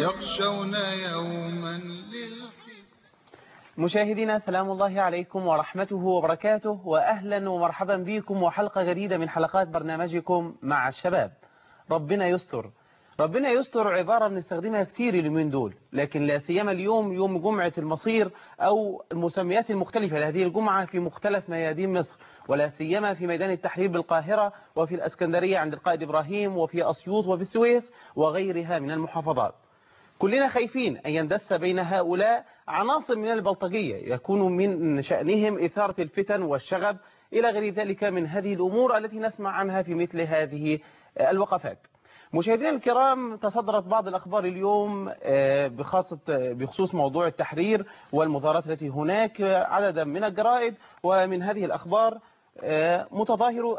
يخشون يوما مشاهدينا سلام الله عليكم ورحمته وبركاته، وأهلا ومرحبا بكم وحلقة جديدة من حلقات برنامجكم مع الشباب. ربنا يستر. ربنا يستر عبارة بنستخدمها كتير اليومين دول، لكن لا سيما اليوم يوم جمعة المصير أو المسميات المختلفة لهذه الجمعة في مختلف ميادين مصر، ولا سيما في ميدان التحرير بالقاهرة وفي الأسكندرية عند القائد إبراهيم وفي أسيوط وفي السويس وغيرها من المحافظات. كلنا خايفين أن يندس بين هؤلاء عناصر من البلطجية يكون من شأنهم إثارة الفتن والشغب إلى غير ذلك من هذه الأمور التي نسمع عنها في مثل هذه الوقفات. مشاهدينا الكرام، تصدرت بعض الأخبار اليوم بخصوص موضوع التحرير والمظاهرات التي هناك. عددا من الجرائد ومن هذه الأخبار متظاهرو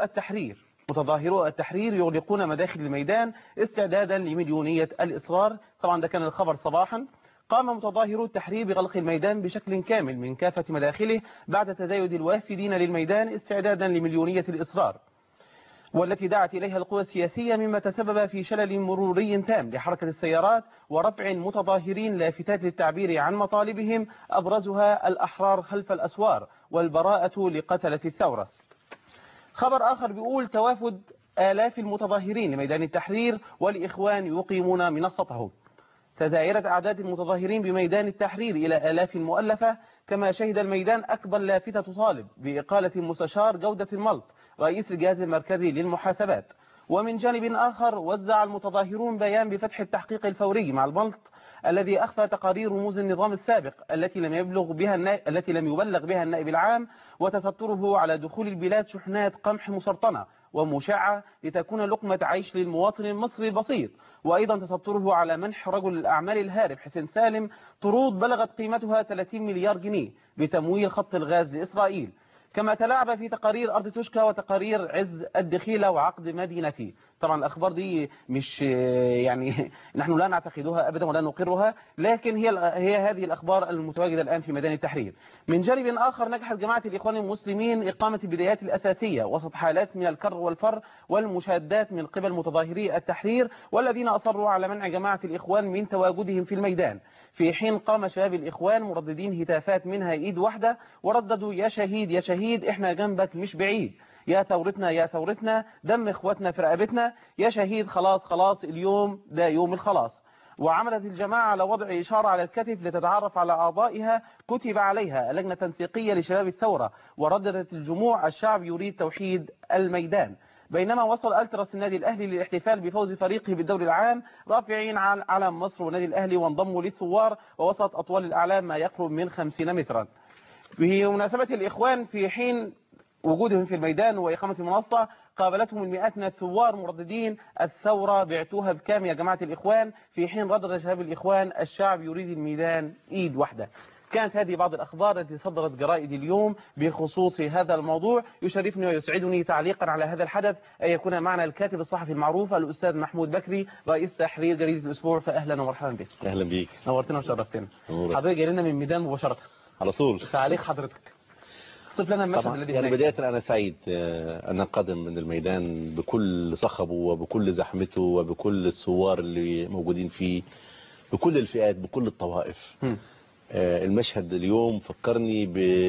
التحرير يغلقون مداخل الميدان استعدادا لمليونية الإصرار. طبعا ده كان الخبر صباحا. قام متظاهرو التحرير بغلق الميدان بشكل كامل من كافة مداخله بعد تزايد الوافدين للميدان استعدادا لمليونية الإصرار، والتي دعت إليها القوى السياسية، مما تسبب في شلل مروري تام لحركة السيارات ورفع متظاهرين لافتات للتعبير عن مطالبهم أبرزها الأحرار خلف الأسوار والبراءة لقتلة الثورة. خبر آخر بيقول توافد آلاف المتظاهرين لميدان التحرير والإخوان يقيمون منصته. تزايرت أعداد المتظاهرين بميدان التحرير إلى آلاف مؤلفة، كما شهد الميدان أكبر لافتة تطالب بإقالة المستشار جودة الملط رئيس الجهاز المركزي للمحاسبات. ومن جانب آخر وزع المتظاهرون بيان بفتح التحقيق الفوري مع الملط الذي أخفى تقارير رموز النظام السابق التي لم يبلغ بها النائب العام، وتستره على دخول البلاد شحنات قمح مسرطنة ومشعة لتكون لقمة عيش للمواطن المصري البسيط، وأيضا تستره على منح رجل الأعمال الهارب حسين سالم طرود بلغت قيمتها 30 مليار جنيه بتمويل خط الغاز لإسرائيل. كما تلاعب في تقارير أرض توشكا وتقارير عز الدخيلة وعقد مدينتي. طبعا الأخبار دي مش يعني نحن لا نعتقدها أبدا ولا نقرها، لكن هي هذه الأخبار المتواجدة الآن في ميدان التحرير. من جانب آخر نجحت جماعة الإخوان المسلمين إقامة البدايات الأساسية وسط حالات من الكر والفر والمشادات من قبل متظاهري التحرير، والذين أصروا على منع جماعة الإخوان من تواجدهم في الميدان، في حين قام شباب الإخوان مرددين هتافات منها إيد واحدة ورددوا يا شهيد يا شهيد إحنا جنبك مش بعيد، يا ثورتنا يا ثورتنا دم إخواتنا في رقبتنا، يا شهيد خلاص خلاص اليوم ده يوم الخلاص. وعملت الجماعة على وضع إشارة على الكتف لتتعرف على أعضائها كتب عليها لجنة تنسيقية لشباب الثورة، ورددت الجموع الشعب يريد توحيد الميدان. بينما وصل ألتراس النادي الأهلي للاحتفال بفوز فريقه بالدوري العام رافعين علم مصر والنادي الأهلي وانضموا للثوار ووسط أطوال الأعلام ما يقرب من 50 مترا. بمناسبة الإخوان في حين وجودهم في الميدان وإقامة المنصة قابلتهم المئات من الثوار مرددين الثورة بعتوها بكام يا جماعة الإخوان، في حين ردد شباب الإخوان الشعب يريد الميدان إيد واحدة. كانت هذه بعض الأخبار التي صدرت جرائد اليوم بخصوص هذا الموضوع. يشرفني ويسعدني تعليقا على هذا الحدث أن يكون معنا الكاتب الصحفي المعروف الأستاذ محمود بكري رئيس تحرير جريدة الأسبوع. فأهلا ومرحبا بك. أهلا بيك، نورتنا وشرفتنا. حضرتك جاي لنا من الميدان مباشرة على طول. تعليق حضرتك، صف لنا المشهد الذي يعني بداية أنا سعيد أن أنقدم من الميدان بكل صخبه وبكل زحمته وبكل الثوار اللي موجودين فيه، بكل الفئات بكل الطوائف. المشهد اليوم فكرني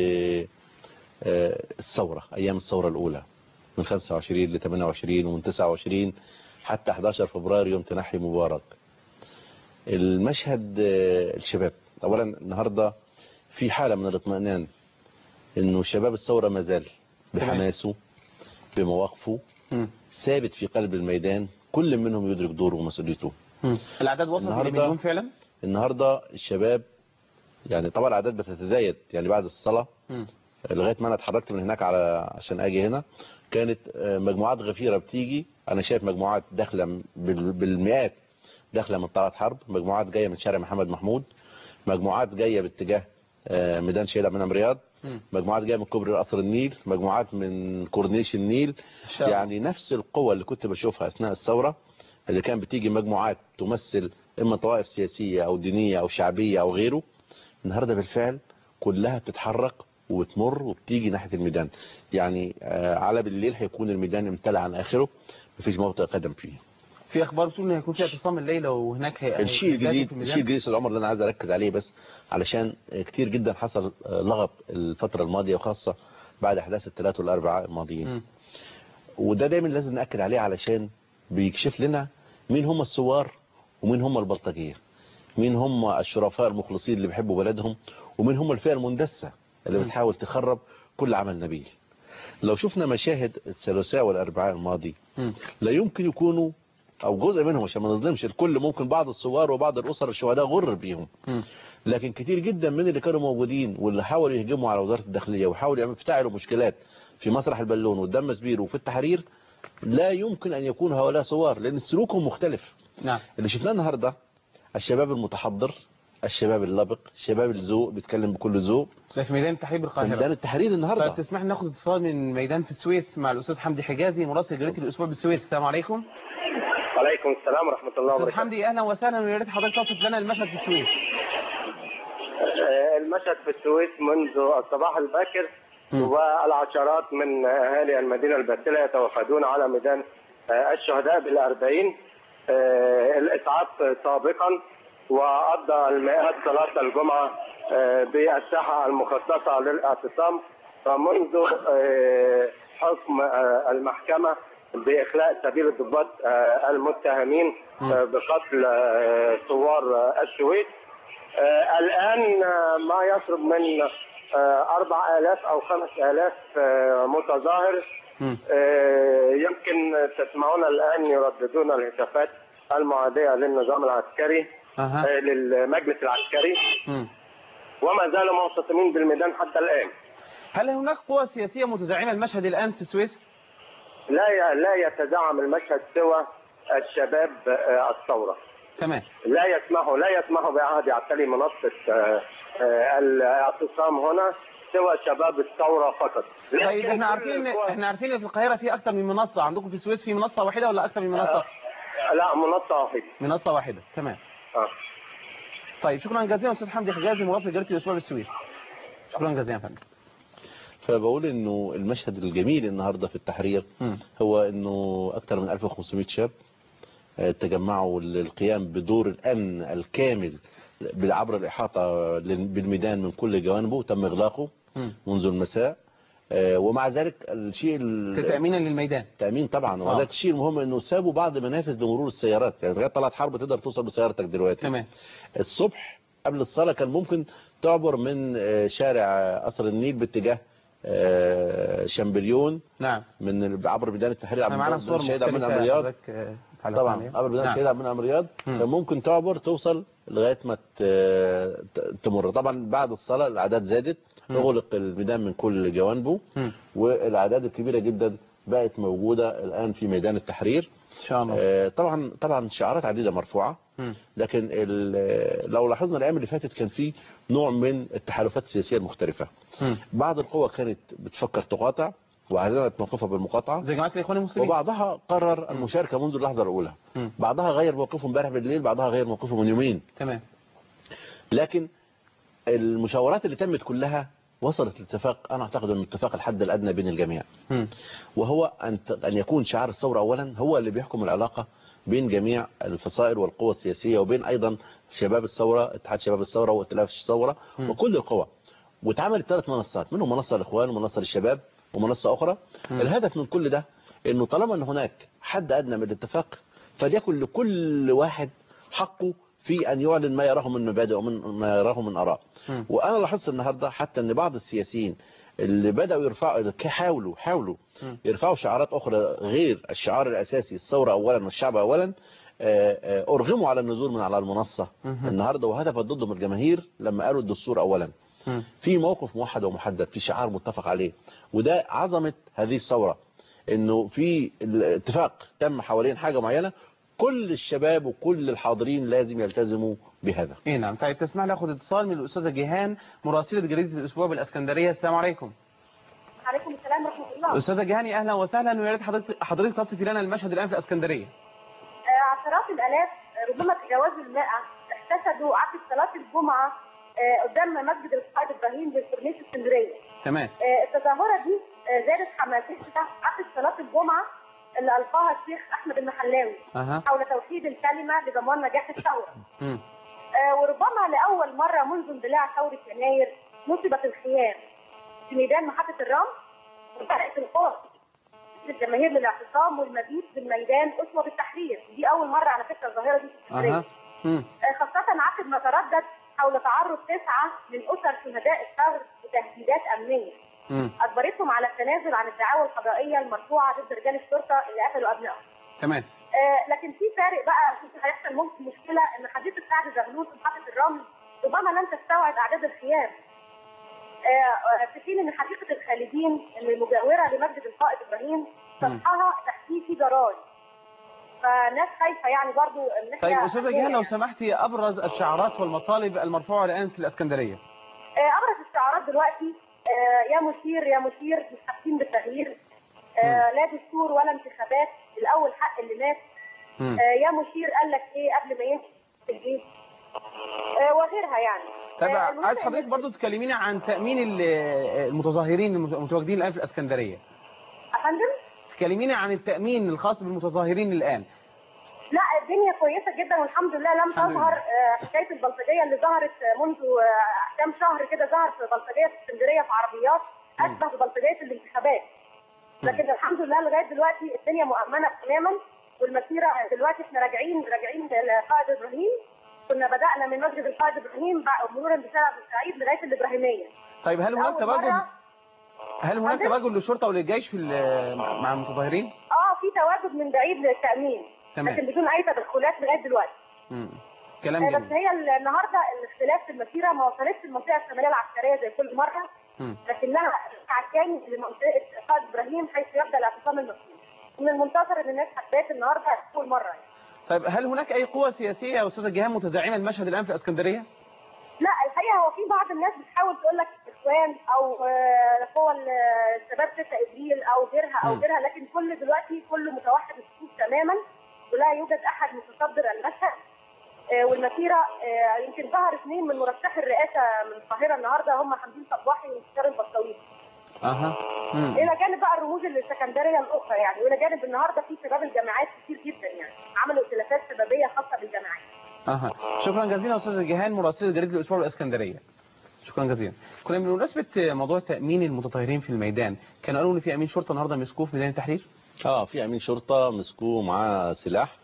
بالثورة، أيام الثورة الأولى من 25 ل 28 ومن 29 حتى 11 فبراير يوم تنحي مبارك. المشهد الشباب أولا النهاردة في حالة من الاطمئنان انه شباب الثورة ما زال بحماسه بمواقفه ثابت في قلب الميدان، كل منهم يدرك دوره ومسؤوليته. الاعداد وصلت الى مليون فعلا. النهارده الشباب يعني طبعا الاعداد بتتزايد، يعني بعد الصلاة لغايه ما انا اتحركت من هناك عشان اجي هنا كانت مجموعات غفيرة بتيجي. انا شايف مجموعات داخله بالمئات داخله من طلعت حرب، مجموعات جايه من شارع محمد محمود، مجموعات جايه باتجاه ميدان شيلة من رياض، مجموعات جايه من كوبري قصر النيل، مجموعات من كورنيش النيل. يعني نفس القوة اللي كنت بشوفها اثناء الثورة اللي كان بتيجي مجموعات تمثل اما طوائف سياسية او دينية او شعبية او غيره، النهاردة بالفعل كلها بتتحرك وبتمر وبتيجي ناحية الميدان. يعني على بالليل هيكون الميدان امتلأ عن اخره، مفيش موطئ قدم فيه. في اخبار بتقول ان هيكون في اعتصام الليله وهناك الشيء الجديد العمر اللي انا عايز اركز عليه بس علشان كتير جدا حصل لغط الفتره الماضيه وخاصه بعد احداث الثلاث والاربعاء الماضيين. وده دايما لازم ناكد عليه علشان بيكشف لنا مين هم الثوار ومين هم البلطجيه، مين هم الشرفاء المخلصين اللي بيحبوا بلدهم، ومين هم الفئه المندسه اللي بتحاول تخرب كل عمل نبيل. لو شفنا مشاهد الثلاثاء والاربعاء الماضي لا يمكن يكونوا او جزء منهم، عشان ما نظلمش الكل، ممكن بعض الثوار وبعض الاسر الشهداء غر بيهم، لكن كتير جدا من اللي كانوا موجودين واللي حاولوا يهجموا على وزاره الداخليه وحاولوا يفتعلوا مشكلات في مسرح البالون وقدام مسبير وفي التحرير لا يمكن ان يكون هؤلاء ثوار، لان سلوكهم مختلف. نعم. اللي شفناه النهارده الشباب المتحضر، الشباب اللبق، الشباب الذوق، بيتكلم بكل ذوق. ده في ميدان التحرير بالقاهره. في ميدان التحرير النهارده. طيب تسمح لي ناخد اتصال من ميدان في السويس مع الاستاذ حمدي حجازي مراسل جريده الاسبوع بالسويس. السلام عليكم. وعليكم السلام ورحمه الله وبركاته. استاذ حمدي اهلا وسهلا، ويا ريت حضرتك توصف لنا المشهد في السويس. المشهد في السويس منذ الصباح الباكر والعشرات من اهالي المدينه الباسله يتوافدون على ميدان الشهداء بال40. الاسعاف سابقا، وقضى المئات صلاه الجمعه بالساحه المخصصه للاعتصام. فمنذ حكم المحكمه باخلاء سبيل الضباط المتهمين بقتل ثوار السويس، الآن ما يقرب من 4000 أو 5000 متظاهر. يمكن تسمعون الآن يرددون الهتافات المعادية للنظام العسكري، للمجلس العسكري، وما زالوا معتصمين بالميدان حتى الآن. هل هناك قوى سياسية متزعمة المشهد الآن في السويس؟ لا يتزعم المشهد سوى الشباب الثورة. تمام. لا يسمحوا بعهد يعتلي منصة الاعتصام هنا سوى شباب الثورة فقط. طيب احنا عارفين ان في القاهرة في أكثر من منصة، عندكم في السويس في منصة واحدة ولا أكثر من منصة؟ لا، منصة واحدة. منصة واحدة، تمام. طيب شكرا جزيلا أستاذ حمدي حجازي مراسل جريدة الأسبوع بالسويس. شكرا جزيلا فندم. فبقول انه المشهد الجميل النهارده في التحرير هو انه اكثر من 1500 شاب تجمعوا للقيام بدور الامن الكامل عبر الاحاطه بالميدان من كل جوانبه، تم اغلاقه منذ المساء. ومع ذلك الشيء تامينا للميدان، تامين طبعا. وهذا الشيء المهم انه سابوا بعض منافذ لمرور السيارات، يعني لغايه طلعت حرب تقدر توصل بسيارتك دلوقتي. تمام. الصبح قبل الصلاه كان ممكن تعبر من شارع قصر النيل باتجاه شامبليون. نعم. من عبر ميدان التحرير معنا صور مختلفة من رياض. طبعا عبر ميدان الشهيد عبد المنعم رياض كان ممكن تعبر توصل لغايه ما تمر. طبعا بعد الصلاه الاعداد زادت، اغلق الميدان من كل جوانبه، والاعداد الكبيره جدا بقت موجوده الان في ميدان التحرير ان شاء الله. طبعا شعارات عديده مرفوعه، لكن لو لاحظنا الايام اللي فاتت كان في نوع من التحالفات السياسيه المختلفه. بعض القوى كانت بتفكر تقاطع واعلنت موقفها بالمقاطعه زي جماعه الاخوان المسلمين، وبعضها قرر المشاركه منذ اللحظه الاولى. بعضها غير موقفه امبارح بالليل، بعضها غير موقفه من يومين. تمام. لكن المشاورات اللي تمت كلها وصلت لاتفاق، انا اعتقد ان الاتفاق الحد الادنى بين الجميع، وهو ان يكون شعار الثوره اولا هو اللي بيحكم العلاقه بين جميع الفصائل والقوى السياسيه، وبين ايضا شباب الثوره، اتحاد شباب الثوره وائتلاف الثوره وكل القوى. واتعملت 3 منصات، منهم منصه للاخوان ومنصه للشباب ومنصه اخرى. الهدف من كل ده انه طالما ان هناك حد ادنى من الاتفاق فليكن لكل واحد حقه في ان يعلن ما يراه من مبادئ ومن ما يراه من اراء. وانا لاحظت النهارده حتى ان بعض السياسيين اللي بداوا يرفعوا حاولوا يرفعوا شعارات اخرى غير الشعار الاساسي الثوره اولا والشعب اولا، ارغموا على النزول من على المنصه النهارده، وهدفت ضدهم الجماهير لما قالوا الدستور اولا. في موقف موحد ومحدد، في شعار متفق عليه، وده عظمه هذه الثوره، انه في الاتفاق تم حوالين حاجه معينه، كل الشباب وكل الحاضرين لازم يلتزموا بهذا. اي نعم. طيب تسمح لي اخذ اتصال من الاستاذه جيهان مراسله جريده الاسبوع بالاسكندريه. السلام عليكم. عليكم السلام ورحمه الله. استاذه جيهان اهلا وسهلا، ويا ريت حضرتك تصفي لنا المشهد الان في الاسكندريه. عشرات الالاف ربما تجاوزوا ال100 احتشدوا عقب صلاه الجمعه قدام مسجد القائد ابراهيم بالكورنيش اسكندريه. تمام. التظاهره دي زادت حماسيتها عقب صلاه الجمعه اللي ألقاها الشيخ أحمد المحلاوي حول توحيد الكلمة لضمان نجاح الثورة. وربما لأول مرة منذ اندلاع ثورة يناير نصبت الخيام في ميدان محطة الرمل وبدأت القوى الجماهير للاعتصام والمبيت بالميدان أسوة بالتحرير. دي أول مرة على فكرة الظاهرة دي في اسكندرية. خاصة عقب ما تردد حول تعرض 9 من أسر شهداء الثور لتهديدات أمنية أجبرتهم على التنازل عن الدعاوى القضائية المرفوعة ضد رجال الشرطة اللي قتلوا أبنائهم. تمام. لكن في فارق بقى هيحصل ممكن مشكلة إن حديقة سعد زغلول في محطة الرمل ربما لن تستوعب أعداد الخيام. في حين إن حديقة الخالدين اللي مجاورة لمسجد القائد إبراهيم سطحها تحتيه في جراج. فناس خايفة يعني برضو إن احنا. طيب أستاذة جهان لو سمحتي أبرز الشعارات والمطالب المرفوعة الآن في الإسكندرية. أبرز الشعارات دلوقتي يا مشير يا مشير مش حاسين بالتغيير. لا دستور ولا انتخابات، الأول حق اللي مات. يا مشير قال لك إيه قبل ما يمشي في الجيش وغيرها يعني. طب عايز حضرتك برضو تكلميني عن تأمين المتظاهرين المتواجدين الآن في الإسكندرية. أفندم؟ تكلميني عن التأمين الخاص بالمتظاهرين الآن. لا الدنيا كويسة جدا والحمد لله. لم تظهر حكاية البلطجية اللي ظهرت منذ كام شهر كده. ظهر في بلطجية في اسكندرية في عربيات أشبه ببلطجية الانتخابات. لكن الحمد لله لغاية دلوقتي الدنيا مؤمنة تماما. والمسيرة دلوقتي احنا راجعين للقائد إبراهيم. كنا بدأنا من مسجد القائد إبراهيم مرورا بشارع بورسعيد لغاية الإبراهيمية. طيب هل هناك تواجد للشرطة وللجيش مع المتظاهرين؟ في تواجد من بعيد للتأمين. تمام. لكن بدون أي تدخلات لغاية دلوقتي. كلام جميل. بس هي النهارده الاختلاف في المسيرة ما وصلتش المنطقة الشمالية العسكرية زي كل مرة. لكنها عكاني لمنطقة القائد إبراهيم حيث يبدأ الاعتصام المسؤول. من المنتظر ان الناس هتبات النهارده اول مره يعني. طيب هل هناك اي قوى سياسيه يا استاذه جهان متزعمه المشهد الان في اسكندريه؟ لا الحقيقه هو في بعض الناس بتحاول تقول لك اخوان او قوى الشباب 6 ابريل او غيرها لكن دلوقتي كله متوحد الصفوف تماما ولا يوجد احد متصدر المشهد. والمسيره يمكن ظهر 2 من مرشحي الرئاسه من القاهره النهارده هم حمدين صباحي وانتصار البطاويسي. الى جانب بقى الرموز السكندريه الاخرى يعني. والى جانب النهارده في شباب الجامعات كتير جدا يعني عملوا ائتلافات شبابيه خاصه بالجامعات. شكرا جزيلا استاذه جهان مراسله جريده الاسبوع الاسكندريه. شكرا جزيلا. كنا بمناسبه موضوع تامين المتظاهرين في الميدان كانوا قالوا ان في امين شرطه النهارده مسكوه في ميدان التحرير. في امين شرطه مسكوه معاه سلاح.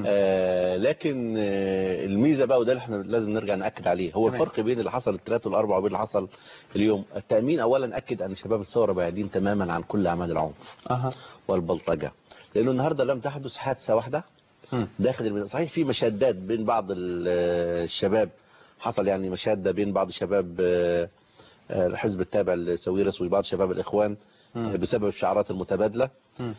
لكن الميزه بقى وده اللي احنا لازم نرجع ناكد عليه هو الفرق بين اللي حصل الثلاث والاربع وبين اللي حصل اليوم. التامين اولا اكد ان شباب الثوره بعيدين تماما عن كل اعمال العنف والبلطجه. لانه النهارده لم تحدث حادثه واحده داخل الميدان. صحيح في مشادات بين بعض الشباب، حصل يعني مشاده بين بعض شباب الحزب التابع لسويرس وبعض شباب الاخوان بسبب الشعارات المتبادله.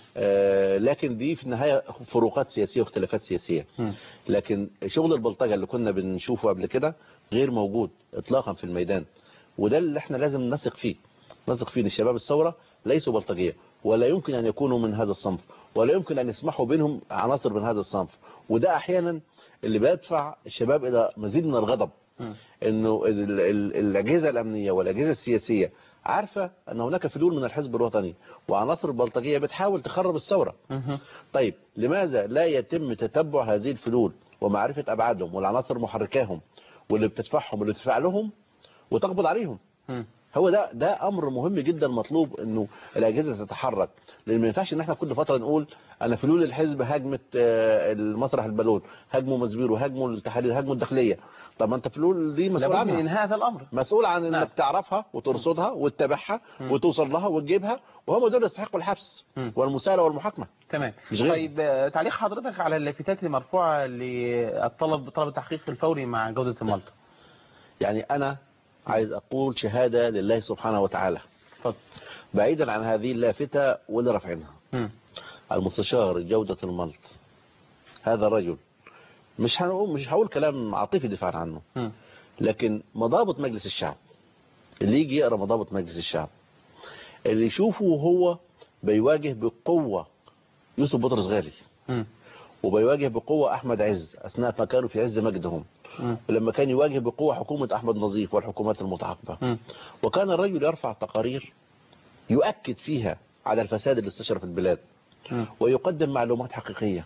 لكن دي في النهايه فروقات سياسيه واختلافات سياسيه. لكن شغل البلطجه اللي كنا بنشوفه قبل كده غير موجود اطلاقا في الميدان. وده اللي احنا لازم نثق فيه ان الشباب الثوره ليسوا بلطجيه ولا يمكن ان يكونوا من هذا الصنف ولا يمكن ان يسمحوا بينهم عناصر من هذا الصنف. وده احيانا اللي بيدفع الشباب الى مزيد من الغضب. انه الاجهزه الامنيه والاجهزه السياسيه عارفه ان هناك فلول من الحزب الوطني وعناصر البلطجيه بتحاول تخرب الثوره. طيب لماذا لا يتم تتبع هذه الفلول ومعرفه ابعادهم والعناصر محركاهم واللي بتدفعهم واللي بتدفع لهم وتقبض عليهم؟ هو ده امر مهم جدا مطلوب انه الاجهزه تتحرك. لان ما ينفعش ان احنا كل فتره نقول انا فلول الحزب هاجمت المسرح البالون، هاجموا مزبير وهاجموا التحرير، هاجموا الداخليه. طب ما انت فلول دي مسؤول عنها. لابد من هذا الامر. مسؤول عن انك تعرفها وترصدها وتتابعها وتوصل لها وتجيبها وهم دول يستحقوا الحبس والمساءله والمحاكمه. تمام. طيب تعليق حضرتك على اللافتات المرفوعه طلب التحقيق الفوري مع جوده الملط. يعني انا عايز اقول شهادة لله سبحانه وتعالى. بعيدا عن هذه اللافتة واللي رفعنها المستشار جودة الملط هذا الرجل مش هقول كلام عاطفي دفاعا عنه. لكن مضابط مجلس الشعب اللي يجي يقرأ مضابط مجلس الشعب اللي يشوفه هو بيواجه بقوة يوسف بطرس غالي وبيواجه بقوة احمد عز اثناء ما كانوا في عز مجدهم ولما كان يواجه بقوة حكومة أحمد نظيف والحكومات المتعاقبة. وكان الرجل يرفع تقارير يؤكد فيها على الفساد اللي استشرى في البلاد ويقدم معلومات حقيقية.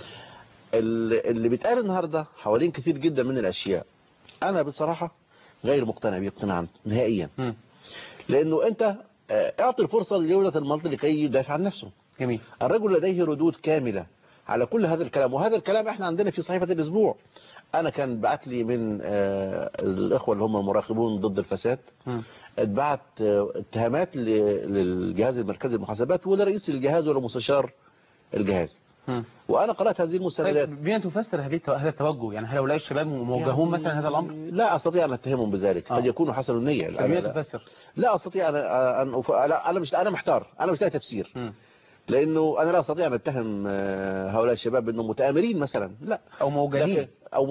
اللي بيتقال النهاردة حوالين كثير جدا من الأشياء أنا بصراحة غير مقتنع بيه اقتناعا نهائيا. لأنه أنت اعطي الفرصة لجودة المنطق لكي يدافع عن نفسه. جميل. الرجل لديه ردود كاملة على كل هذا الكلام، وهذا الكلام احنا عندنا في صحيفة الأسبوع. أنا كان بعت لي من الإخوة اللي هم المراقبون ضد الفساد اتبعت اتهامات للجهاز المركزي للمحاسبات ولرئيس الجهاز ولمستشار الجهاز. وانا قرات هذه المستندات. طيب بما تفسر هذا التوجه، يعني هل هؤلاء الشباب موجهون يعني مثلا هذا الامر؟ لا استطيع ان اتهمهم بذلك، قد يكونوا حسنوا النيه. بما تفسر لا استطيع ان انا محتار، انا مش لاقي تفسير. لانه انا لا استطيع ان اتهم هؤلاء الشباب بانهم متآمرين مثلا، لا، او موجهين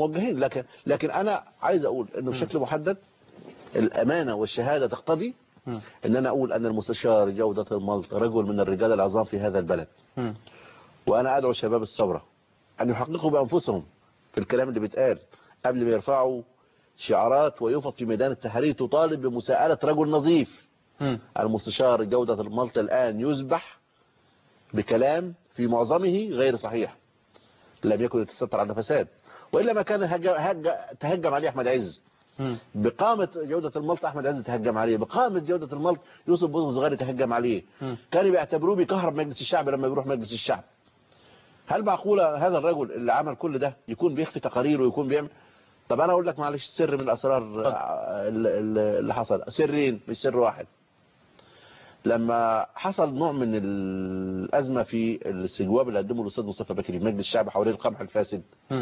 لكن انا عايز اقول انه بشكل محدد الامانه والشهاده تقتضي ان انا اقول ان المستشار جودة الملط رجل من الرجال العظام في هذا البلد. وانا ادعو شباب الثوره ان يحققوا بانفسهم في الكلام اللي بيتقال قبل ما يرفعوا شعارات ويفض في ميدان التحرير تطالب بمساءلة رجل نظيف. المستشار جودة الملط الآن يذبح بكلام في معظمه غير صحيح، لم يكن يتستر على فساد، وإلا ما كان تهجم عليه أحمد عز. بقامة جودة الملط أحمد عز تهجم عليه، بقامة جودة الملط يوسف بن صغير تهجم عليه. كانوا بيعتبروه بيكهرب مجلس الشعب لما يروح مجلس الشعب. هل معقولة هذا الرجل اللي عمل كل ده يكون بيخفي تقارير ويكون بيعمل؟ طب أنا أقول لك معلش سر من الأسرار اللي حصل، سرين مش سر واحد. لما حصل نوع من الأزمة في الاستجواب اللي قدمه الأستاذ مصطفى بكري في مجلس الشعب حوالين القمح الفاسد،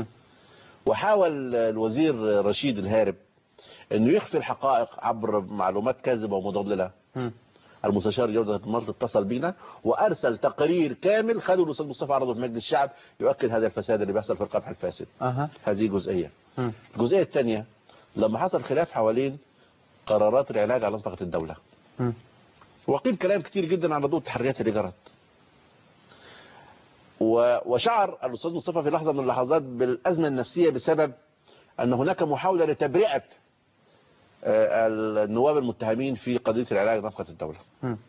وحاول الوزير رشيد الهارب انه يخفي الحقائق عبر معلومات كاذبة ومضللة، المستشار جودة الملط اتصل بينا وارسل تقرير كامل خده الاستاذ مصطفى عرضه في مجلس الشعب يؤكد هذا الفساد اللي بيحصل في القمح الفاسد. هذه جزئية. الجزئية الثانية لما حصل خلاف حوالين قرارات العلاج على نفقة الدولة، وقيل كلام كتير جدا على ضوء التحريات اللي جرت، وشعر الأستاذ مصطفى في لحظة من اللحظات بالأزمة النفسية بسبب أن هناك محاولة لتبرئة النواب المتهمين في قضية العلاج نفقة الدولة.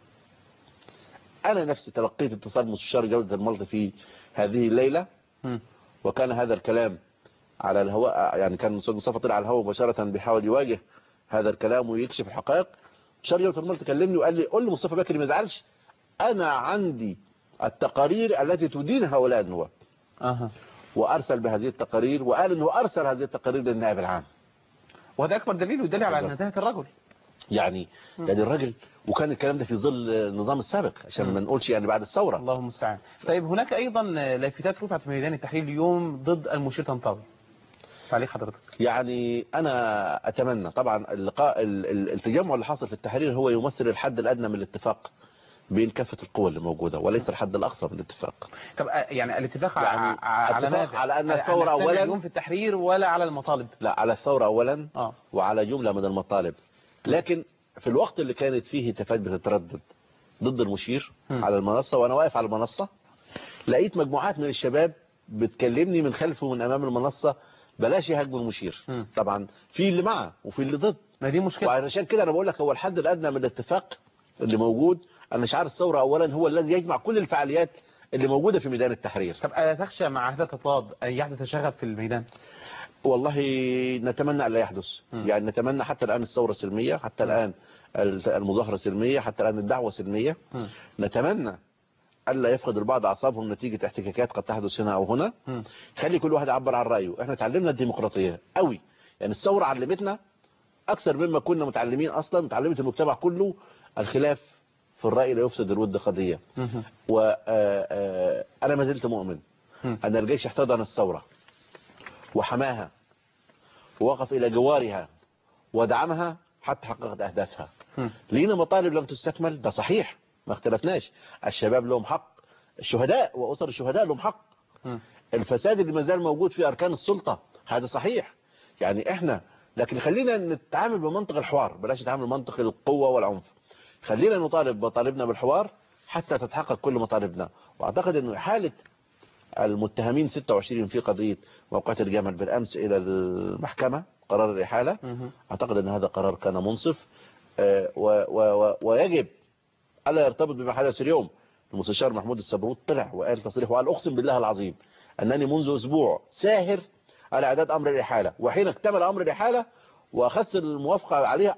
أنا نفسي تلقيت اتصال مستشار جودة الملط في هذه الليلة، وكان هذا الكلام على الهواء، يعني كان الأستاذ مصطفى طلع على الهواء مباشرة بيحاول يواجه هذا الكلام ويكشف الحقائق. مستشار جودة الملط كلمني وقال لي قول لمصطفى بكري ما يزعلش، أنا عندي التقارير التي تدين هؤلاء النواب. وأرسل بهذه التقارير، وقال أنه أرسل هذه التقارير للنائب العام، وهذا أكبر دليل يدل على نزاهة الرجل. يعني الرجل، وكان الكلام ده في ظل النظام السابق عشان ما نقولش يعني بعد الثورة. الله المستعان. طيب هناك أيضا لافتات رفعت في ميدان التحرير اليوم ضد المشير طنطاوي، تعليق حضرتك؟ يعني أنا أتمنى طبعا اللقاء التجمع اللي حاصل في التحرير هو يمثل الحد الأدنى من الاتفاق بين كافة القوى اللي موجودة، وليس الحد الأقصى من الاتفاق. طب يعني الاتفاق يعني على ماذا؟ على أن الثورة أولا اليوم في التحرير ولا على المطالب؟ لا، على الثورة أولا وعلى جملة من المطالب. لكن في الوقت اللي كانت فيه هتافات بتتردد ضد المشير على المنصة، وأنا واقف على المنصة لقيت مجموعات من الشباب بتكلمني من خلفه ومن أمام المنصة بلاش يهاجموا المشير. طبعا في اللي معه وفي اللي ضد، ما دي مشكلة. وعشان كده أنا بقول لك هو الحد الأدنى من الاتفاق اللي موجود أن شعار الثورة أولا هو الذي يجمع كل الفعاليات اللي موجودة في ميدان التحرير. طب ألا تخشى مع هذا التضاد أن يحدث شغب في الميدان؟ والله نتمنى أن لا يحدث. يعني نتمنى حتى الآن الثورة سلمية، حتى الآن المظاهرة سلمية، حتى الآن الدعوة سلمية. نتمنى ألا يفقد البعض أعصابهم نتيجة احتكاكات قد تحدث هنا أو هنا. خلي كل واحد يعبر عن رأيه. احنا تعلمنا الديمقراطية قوي، يعني الثورة علمتنا أكثر مما كنا متعلمين أصلا. تعلمت المجتمع كله الخلاف في الرأي لا يفسد الود قضية. وأنا ما زلت مؤمن أن الجيش احتضن الثورة وحماها ووقف إلى جوارها ودعمها حتى حققت أهدافها. لينا مطالب لم تستكمل، ده صحيح، ما اختلفناش. الشباب لهم حق، الشهداء وأسر الشهداء لهم حق. الفساد اللي ما زال موجود في أركان السلطة هذا صحيح. يعني احنا لكن خلينا نتعامل بمنطق الحوار، بلاش نتعامل بمنطق القوة والعنف. خلينا نطالب مطالبنا بالحوار حتى تتحقق كل مطالبنا. واعتقد انه حالة المتهمين 26 في قضية موقعة الجمل بالامس الى المحكمة قرار الإحالة، اعتقد ان هذا قرار كان منصف، ويجب الا يرتبط بما حدث اليوم. المستشار محمود السبروت طلع وقال تصريح وقال اقسم بالله العظيم انني منذ اسبوع ساهر على اعداد امر الاحاله، وحين اكتمل امر الاحاله واخذت الموافقه عليها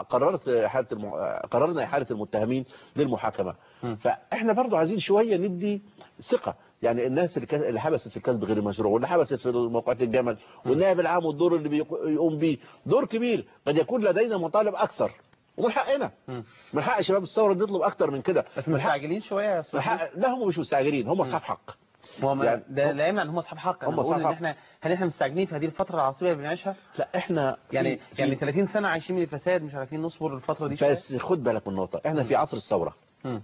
قررنا احاله المتهمين للمحاكمه. فاحنا برضو عايزين شويه ندي ثقه، يعني الناس اللي حبست في الكسب غير المشروع، واللي حبست في موقعات الجمل، والنائب العام والدور اللي بيقوم بيه دور كبير، قد يكون لدينا مطالب اكثر ومن حقنا، من حق شباب الثوره نطلب اكتر من كده. بس مستعجلين شويه يا استاذ؟ لا هم مش مستعجلين، هم اصحاب حق. يعني ده لا يمنع ان هم اصحاب حق. هم بقول ان احنا مستعجلين في هذه الفتره العصيبه اللي بنعيشها؟ لا احنا يعني 30 سنه عايشين من الفساد، مش عارفين نصبر الفتره دي شويه. بس خد بالك من النقطه، احنا في عصر الثوره.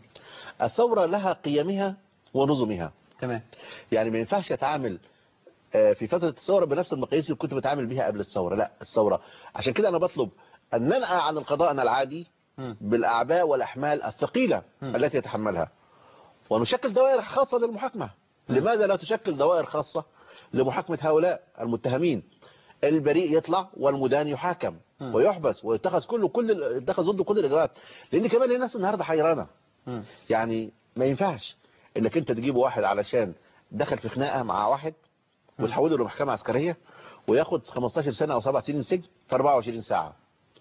الثوره لها قيمها ونظمها. تمام. يعني ما ينفعش اتعامل في فتره الثوره بنفس المقاييس اللي كنت بتعامل بيها قبل الثوره. لا، الثوره عشان كده انا بطلب ان ننأى عن القضاء العادي بالاعباء والاحمال الثقيله التي يتحملها، ونشكل دوائر خاصه للمحاكمه. لماذا لا تشكل دوائر خاصه لمحاكمه هؤلاء المتهمين؟ البريء يطلع والمدان يحاكم ويحبس ويتخذ يتخذ ضده كل الاجراءات. لان كمان الناس النهارده حيرانه. يعني ما ينفعش انك انت تجيب واحد علشان دخل في خناقه مع واحد وتحوله لمحكمه عسكريه وياخد 15 سنه او 7 سنين سجن في 24 ساعه،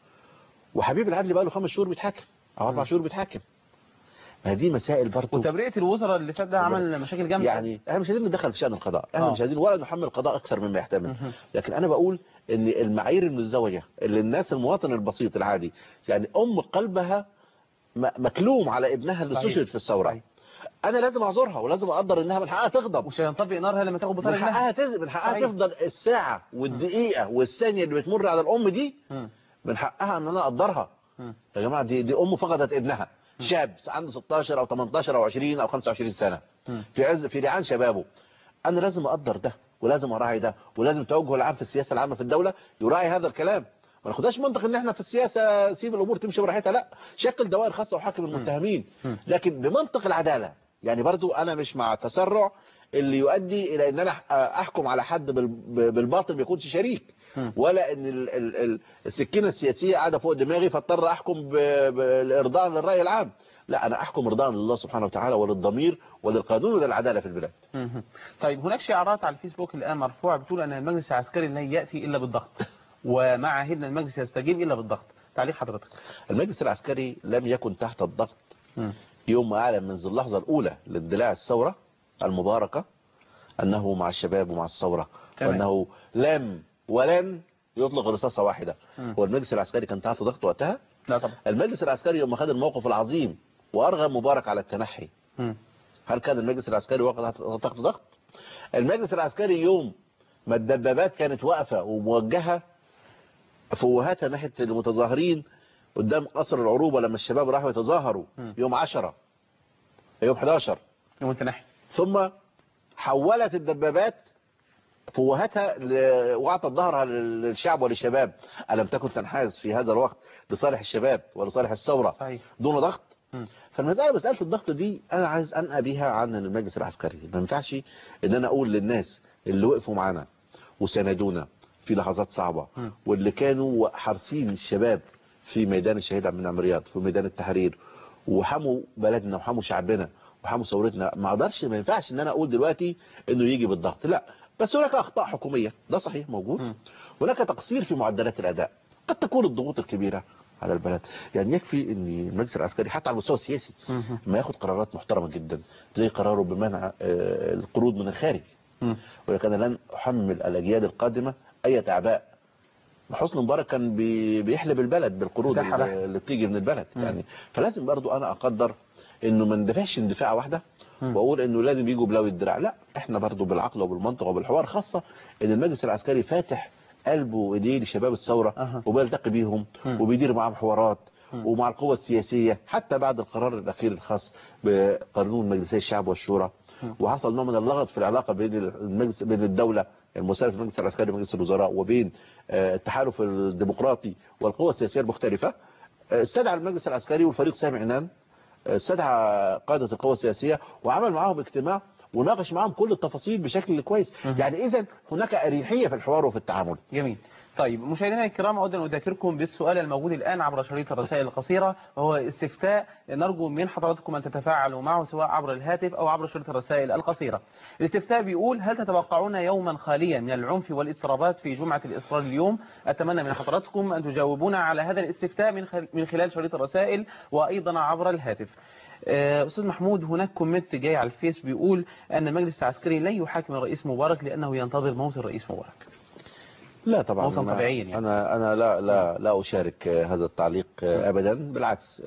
وحبيب العدل بقى له 5 شهور بيتحاكم او 4 شهور بيتحاكم. هذه مسائل برضه. وتبرئه الوزراء اللي فات ده عمل مشاكل جامده. يعني احنا مش عايزين ندخل في شأن القضاء، احنا مش عايزين ولا نحمل القضاء اكثر مما يحتمل. لكن انا بقول ان المعايير المزدوجه اللي الناس المواطن البسيط العادي، يعني قلبها مكلوم على ابنها اللي استشهد في الثوره، انا لازم اعذرها ولازم اقدر انها من حقها تغضب، مش هينطبق نارها لما تاخد بطاريه من حقها تفضل الساعه والدقيقه والثانيه اللي بتمر على الام دي، من حقها ان انا اقدرها. يا جماعه دي ام فقدت ابنها، شاب عنده 16 او 18 او 20 او 25 سنه في ريعان شبابه. انا لازم اقدر ده ولازم اراعي ده، ولازم التوجه العام في السياسه العامه في الدوله يراعي هذا الكلام. ما ناخدهاش منطق ان احنا في السياسه سيب الامور تمشي براحتها، لا، شكل دوائر خاصه وحاكم المتهمين لكن بمنطق العداله. يعني برضو انا مش مع التسرع اللي يؤدي الى ان انا احكم على حد بالباطل ما يكونش شريك، ولا ان السكينه السياسيه قاعده فوق دماغي فاضطر احكم بالارضاء للراي العام. لا، انا احكم ارضاء لله سبحانه وتعالى وللضمير وللقانون وللعداله في البلاد. طيب هناك شعارات على الفيسبوك الان مرفوعه بتقول ان المجلس العسكري لا ياتي الا بالضغط، وما عهدنا المجلس يستجيب الا بالضغط. تعليق حضرتك؟ المجلس العسكري لم يكن تحت الضغط يوم ما اعلن منذ اللحظه الاولى لاندلاع الثوره المباركه انه مع الشباب ومع الثوره، وانه لم ولن يطلق رصاصه واحده. هو المجلس العسكري كان تحت ضغط وقتها؟ لا طبعا. المجلس العسكري يوم ما خد الموقف العظيم وارغم مبارك على التنحي، هل كان المجلس العسكري واقع تحت ضغط؟ المجلس العسكري يوم ما الدبابات كانت واقفه وموجهه فوهاتها ناحيه المتظاهرين قدام قصر العروبه لما الشباب راحوا يتظاهروا يوم 10 يوم 11 يوم التنحي، ثم حولت الدبابات فوهتها واعطت ظهرها للشعب وللشباب، ألم تكن تنحاز في هذا الوقت لصالح الشباب ولصالح الثورة صحيح دون ضغط؟ مسألة الضغط دي أنا عايز أنأى بيها عن المجلس العسكري. ما ينفعش إن أنا أقول للناس اللي وقفوا معنا وساندونا في لحظات صعبة واللي كانوا حارسين الشباب في ميدان الشهيد عبد المنعم رياض في ميدان التحرير وحموا بلدنا وحموا شعبنا وحموا ثورتنا، ما ينفعش ان انا اقول دلوقتي انه يجي بالضغط، لا. بس هناك اخطاء حكوميه، ده صحيح موجود. هناك تقصير في معدلات الاداء، قد تكون الضغوط الكبيره على البلد. يعني يكفي ان المجلس العسكري حتى على المستوى السياسي ما ياخد قرارات محترمه جدا زي قراره بمنع القروض من الخارج، ولكن لن احمل الاجيال القادمه اي اعباء. حسني مبارك كان بيحلب البلد بالقروض اللي بتيجي من البلد. يعني فلازم برضو انا اقدر انه ما ندفعش اندفاع واحده واقول انه لازم يجوا بلاوي الدراع، لا، احنا برضو بالعقل وبالمنطق وبالحوار، خاصه ان المجلس العسكري فاتح قلبه وايديه لشباب الثوره وبيلتقي بيهم وبيدير معاهم حوارات ومع القوى السياسيه حتى بعد القرار الاخير الخاص بقانون مجلسي الشعب والشورى، وحصل نوع من اللغط في العلاقه بين الدوله المساند في المجلس العسكري ومجلس الوزراء وبين التحالف الديمقراطي والقوى السياسيه المختلفه. استدعى المجلس العسكري والفريق سامي عنان، استدعى قادة القوى السياسية وعمل معهم اجتماع وناقش معهم كل التفاصيل بشكل كويس. يعني إذا هناك أريحية في الحوار وفي التعامل. جميل. طيب مشاهدينا الكرام، أود أن أذكركم بالسؤال الموجود الآن عبر شريط الرسائل القصيرة، وهو استفتاء نرجو من حضراتكم أن تتفاعلوا معه سواء عبر الهاتف أو عبر شريط الرسائل القصيرة. الاستفتاء بيقول: هل تتوقعون يوما خاليا من العنف والاضطرابات في جمعة الإصرار اليوم؟ أتمنى من حضراتكم أن تجاوبونا على هذا الاستفتاء من خلال شريط الرسائل وأيضا عبر الهاتف. أستاذ محمود، هناك كومنت جاي على الفيس بيقول أن المجلس العسكري لن يحاكم الرئيس مبارك لأنه ينتظر موت الرئيس مبارك. لا طبعا، موتا طبيعيا يعني. انا لا اشارك هذا التعليق ابدا. بالعكس،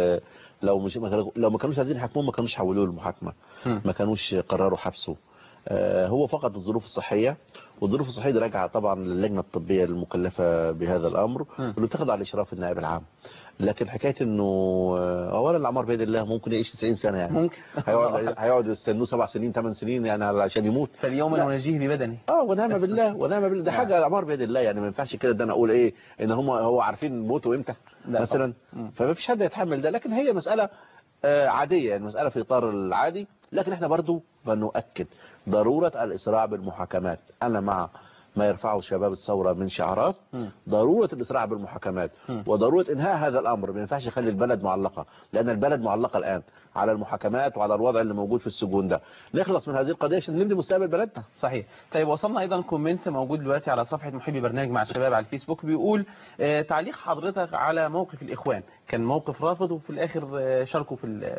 لو ما كانوش عايزين يحاكموه ما كانوش حولوه للمحاكمه، ما كانوش قرروا حبسه. هو فقط الظروف الصحيه، والظروف الصحيه دي راجعه طبعا للجنه الطبيه المكلفه بهذا الامر واللي بتخضع لاشراف النائب العام. لكن حكايه انه اولا الاعمار بيد الله، ممكن يعيش 90 سنه يعني، ممكن هيقعدوا يستنوه 7 سنين 8 سنين يعني عشان يموت. فاليوم ننجيه ببدنه. ونعم بالله ونعم بالله، ده حاجه الاعمار بيد الله يعني. ما ينفعش كده ده انا اقول ايه ان هو عارفين موته امتى مثلا، فما فيش حد يتحمل ده. لكن هي مساله عاديه يعني، مساله في اطار العادي. لكن احنا برضو بنؤكد ضروره الاسراع بالمحاكمات. انا مع ما يرفعه شباب الثورة من شعارات، ضرورة الإسراع بالمحاكمات وضرورة إنهاء هذا الأمر. ما ينفعش يخلي البلد معلقة، لأن البلد معلقة الآن على المحاكمات وعلى الوضع اللي موجود في السجون ده. نخلص من هذه القضية عشان نبني مستقبل بلدنا. صحيح. طيب وصلنا أيضا كومنت موجود دلوقتي على صفحة محبي برنامج مع الشباب على الفيسبوك بيقول: تعليق حضرتك على موقف الإخوان، كان موقف رافض وفي الآخر شاركوا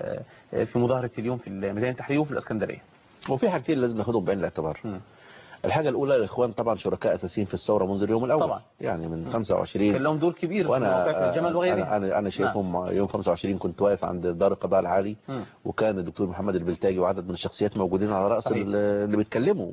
في مظاهرة اليوم في ميدان التحرير وفي الإسكندرية. وفي حاجتين لازم ناخدهم بعين الاعتبار. الحاجة الأولى، الإخوان طبعا شركاء أساسيين في الثورة منذ اليوم الأول طبعا. يعني من 25 كان لهم دور كبير في موقع الجمل وغيره. أنا شايفهم يوم 25 كنت واقف عند دار القضاء العالي، وكان الدكتور محمد البلتاجي وعدد من الشخصيات موجودين على رأس اللي بيتكلموا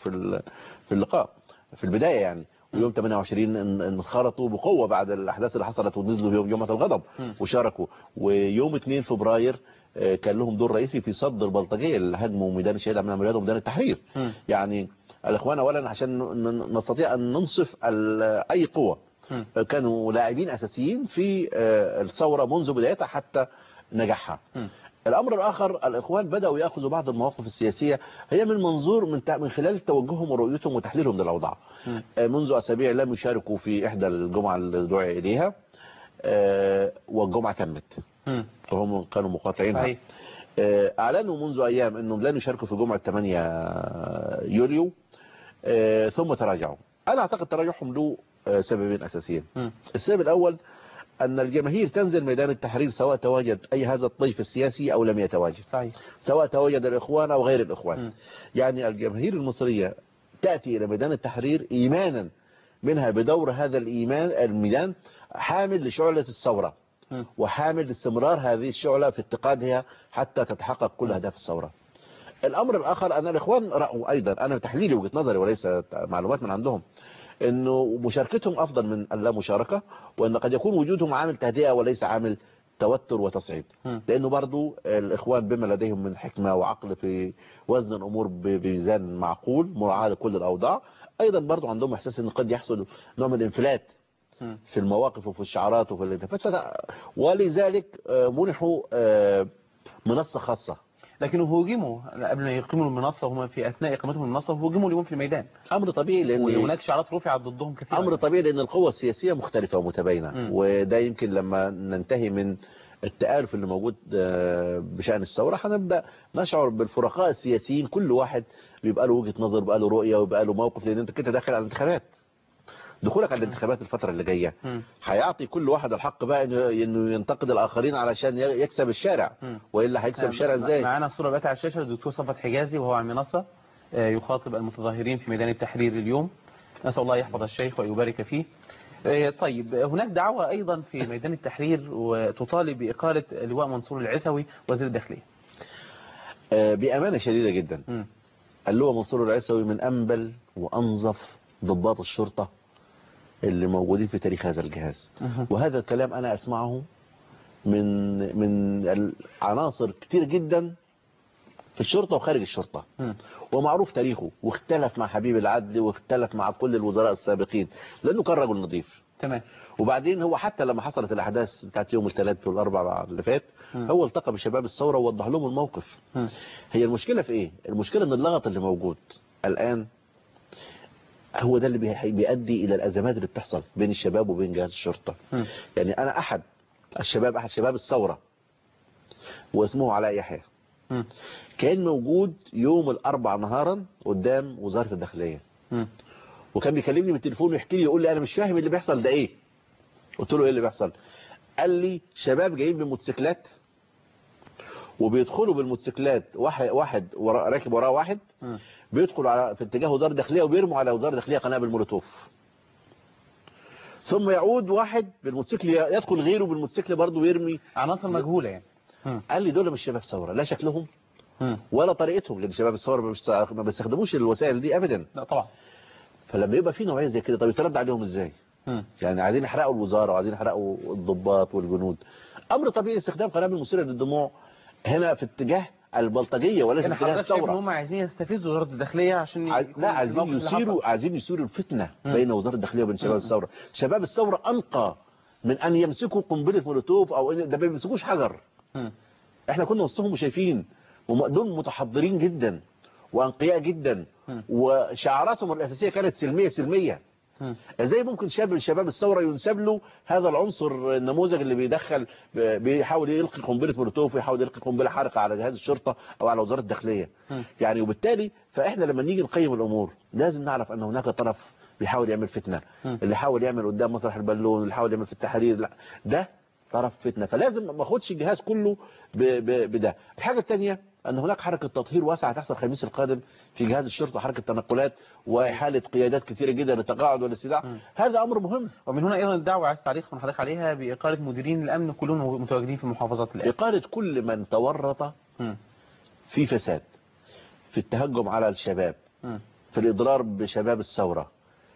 في اللقاء في البداية يعني. ويوم 28 انخرطوا بقوة بعد الأحداث اللي حصلت ونزلوا يوم الغضب وشاركوا. ويوم 2 فبراير كان لهم دور رئيسي في صد البلطجية اللي هاجموا ميدان الشهيد عبد المنعم رياض وميدان التحرير. يعني الإخوان أولا عشان نستطيع أن ننصف أي قوة كانوا لاعبين أساسيين في الثورة منذ بدايتها حتى نجاحها. الأمر الآخر، الإخوان بدأوا يأخذوا بعض المواقف السياسية هي من منظور من خلال توجههم ورؤيتهم وتحليلهم للأوضاع. منذ أسابيع لم يشاركوا في إحدى الجمعة اللي دعي إليها، والجمعة تمت وهم كانوا مقاطعينها. أعلنوا منذ أيام أنهم لن يشاركوا في جمعة 8 يوليو، ثم تراجعوا. أنا أعتقد تراجعهم له سببين أساسيين. السبب الأول أن الجماهير تنزل ميدان التحرير سواء تواجد أي هذا الطيف السياسي أو لم يتواجد. صحيح. سواء تواجد الإخوان أو غير الإخوان. يعني الجماهير المصرية تأتي إلى ميدان التحرير إيمانا منها بدور هذا الميدان حامل لشعلة الثورة وحامل لاستمرار هذه الشعلة في اتقادها حتى تتحقق كل أهداف الثورة. الأمر الآخر أن الإخوان رأوا أيضا، أنا تحليلي وجهة نظري وليس معلومات من عندهم، أنه مشاركتهم أفضل من اللا مشاركة، وأن قد يكون وجودهم عامل تهدئة وليس عامل توتر وتصعيد. لأنه برضو الإخوان بما لديهم من حكمة وعقل في وزن الأمور بميزان معقول مراعاة لكل الأوضاع، أيضا برضو عندهم إحساس أن قد يحصل نوع من الانفلات في المواقف وفي الشعارات وفي الانتفاضات، ولذلك منحوا منصة خاصة. لكن هوجموا قبل ما يقيموا المنصة، وهم في أثناء إقامتهم المنصة هوجموا اليوم في الميدان. أمر طبيعي، لأن وهناك شعارات رفعت ضدهم كثيرا. أمر طبيعي لأن القوة السياسية مختلفة ومتباينة، وده يمكن لما ننتهي من التآلف اللي موجود بشأن الثورة هنبدأ نشعر بالفرقاء السياسيين، كل واحد بيبقى له وجهة نظر، بيبقى له رؤية وبيبقى له موقف، لأن أنت كده داخل على الانتخابات. دخولك على الانتخابات الفترة اللي جاية هيعطي كل واحد الحق بقى انه ينتقد الاخرين علشان يكسب الشارع، والا هيكسب الشارع ازاي؟ معانا صورة دلوقتي على الشاشة الدكتور صفوت حجازي وهو على المنصة يخاطب المتظاهرين في ميدان التحرير اليوم. نسأل الله يحفظ الشيخ ويبارك فيه. طيب هناك دعوة ايضا في ميدان التحرير وتطالب بإقالة اللواء منصور العسوي وزير الداخلية. بأمانة شديدة جدا اللواء منصور العسوي من انبل وانظف ضباط الشرطة اللي موجودين في تاريخ هذا الجهاز. وهذا الكلام أنا أسمعه من العناصر كتير جدا في الشرطة وخارج الشرطة، ومعروف تاريخه، واختلف مع حبيب العدل واختلف مع كل الوزراء السابقين لأنه كان رجل نظيف. تمام. وبعدين هو حتى لما حصلت الأحداث بتاعت يوم الثلاث والأربع اللي فات هو التقى بشباب الثورة ووضح لهم الموقف. هي المشكلة في إيه؟ المشكلة إن اللغط اللي موجود الآن هو ده اللي بيؤدي الى الازمات اللي بتحصل بين الشباب وبين جهاز الشرطه. يعني انا احد شباب الثوره واسمه علاء يحيى، كان موجود يوم الاربع نهارا قدام وزاره الداخليه، وكان بيكلمني بالتليفون ويحكي لي، يقول لي انا مش فاهم اللي بيحصل ده ايه. قلت له ايه اللي بيحصل؟ قال لي شباب جايين بالموتوسيكلات وبيدخلوا بالموتوسيكلات، واحد راكب وراه واحد، بيدخلوا في اتجاه وزاره الداخليه وبيرموا على وزاره الداخليه قنابل مولوتوف، ثم يعود واحد بالموتوسيكل يدخل غيره بالموتوسيكل برضه ويرمي. عناصر مجهوله يعني. قال لي دول مش شباب ثوره، لا شكلهم ولا طريقتهم، لان شباب الثوره ما بيستخدموش الوسائل دي ابدا. لا طبعا. فلما يبقى في نوعيه زي كده، طب يترد عليهم ازاي؟ يعني عايزين يحرقوا الوزاره وعايزين يحرقوا الضباط والجنود. امر طبيعي استخدام قنابل مثيره للدموع هنا في اتجاه البلطجيه وليس في اتجاه الثوره. ان هم عايزين يستفزوا وزاره الداخليه عشان لا، عايزين يثيروا الفتنه بين وزاره الداخليه وبين شباب الثوره. شباب الثوره انقى من ان يمسكوا قنبله مولوتوف او ده، ما بيمسكوش حجر. احنا كنا وسطهم وشايفين، دول متحضرين جدا وانقياء جدا، وشعاراتهم الاساسيه كانت سلميه. ازاي ممكن شباب الثوره ينسب له هذا العنصر النموذج اللي بيحاول يلقي قنبله مولوتوف ويحاول يلقي قنبله حارقه على جهاز الشرطه او على وزاره الداخليه؟ يعني وبالتالي فاحنا لما نيجي نقيم الامور لازم نعرف ان هناك طرف بيحاول يعمل فتنه، اللي حاول يعمل قدام مسرح البالون، اللي حاول يعمل في التحرير، لا ده طرف فتنه، فلازم ما اخدش الجهاز كله بده. الحاجه الثانيه ان هناك حركه تطهير واسعه تحصل الخميس القادم في جهاز الشرطه، حركه تنقلات واحاله قيادات كثيره جدا للتقاعد والاستدعاء. هذا امر مهم. ومن هنا ايضا الدعوه، عايز تعليق من حضرتك عليها، باقاله مديرين الامن كلهم متواجدين في محافظات الان. اقاله كل من تورط في فساد، في التهجم على الشباب، في الاضرار بشباب الثوره،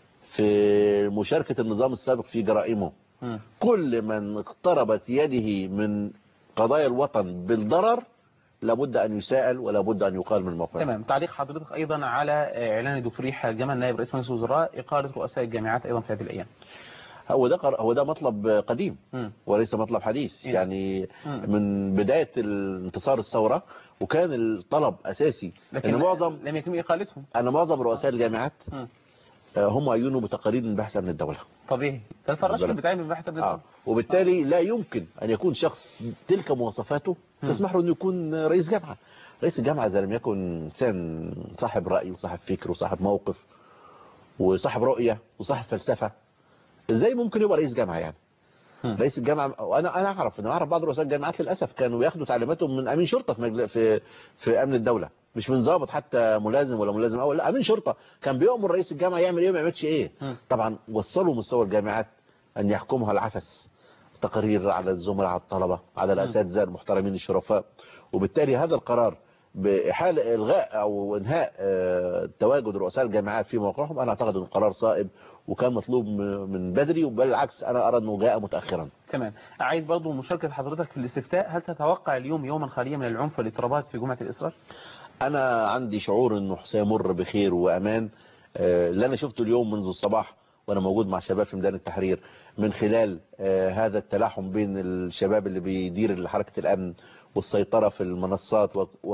في مشاركه النظام السابق في جرائمه، كل من اقتربت يده من قضايا الوطن بالضرر لابد أن يساءل ولا بد أن يقال من الموقع. تمام. تعليق حضرتك أيضا على إعلان الدكتور يحيى الجمل نائب رئيس مجلس الوزراء إقالة رؤساء الجامعات أيضا في هذه الأيام. هو ده مطلب قديم وليس مطلب حديث. يعني من بداية انتصار الثورة وكان الطلب أساسي، لكن لم يتم إقالتهم. أن معظم رؤساء الجامعات هم عيونوا بتقارير من بحث أمن الدولة. طبيعي، ده الفراشة بتاعي من بحث أمن الدولة. وبالتالي لا يمكن أن يكون شخص تلك مواصفاته تسمح له أن يكون رئيس جامعة. رئيس الجامعة إذا لم يكن إنسان صاحب رأي وصاحب فكر وصاحب موقف وصاحب رؤية وصاحب فلسفة، إزاي ممكن يبقى رئيس جامعة يعني؟ رئيس الجامعة، وأنا أعرف بعض رؤساء الجامعات للأسف كانوا ياخدوا تعليماتهم من أمين شرطة في أمن الدولة، مش من ضابط حتى ملازم ولا ملازم أول، لا أمين شرطة كان بيأمر رئيس الجامعة يعمل إيه وما يعملش إيه. طبعا وصلوا مستوى الجامعات أن يحكمها العسس، تقارير على الزملاء، على الطلبة، على الأساتذة المحترمين الشرفاء. وبالتالي هذا القرار بحال إلغاء أو إنهاء تواجد رؤساء الجامعات في موقعهم، أنا أعتقد أنه قرار صائب وكان مطلوب من بدري، وبالعكس أنا أرى أنه جاء متأخرا. تمام. عايز برضو مشاركة حضرتك في الاستفتاء، هل تتوقع اليوم يوما خاليا من العنف والاضطرابات في جمعة الإسرار؟ أنا عندي شعور أنه سيمر بخير وأمان. اللي أنا شفته اليوم منذ الصباح وأنا موجود مع الشباب في ميدان التحرير، من خلال هذا التلاحم بين الشباب اللي بيدير حركة الأمن والسيطرة في المنصات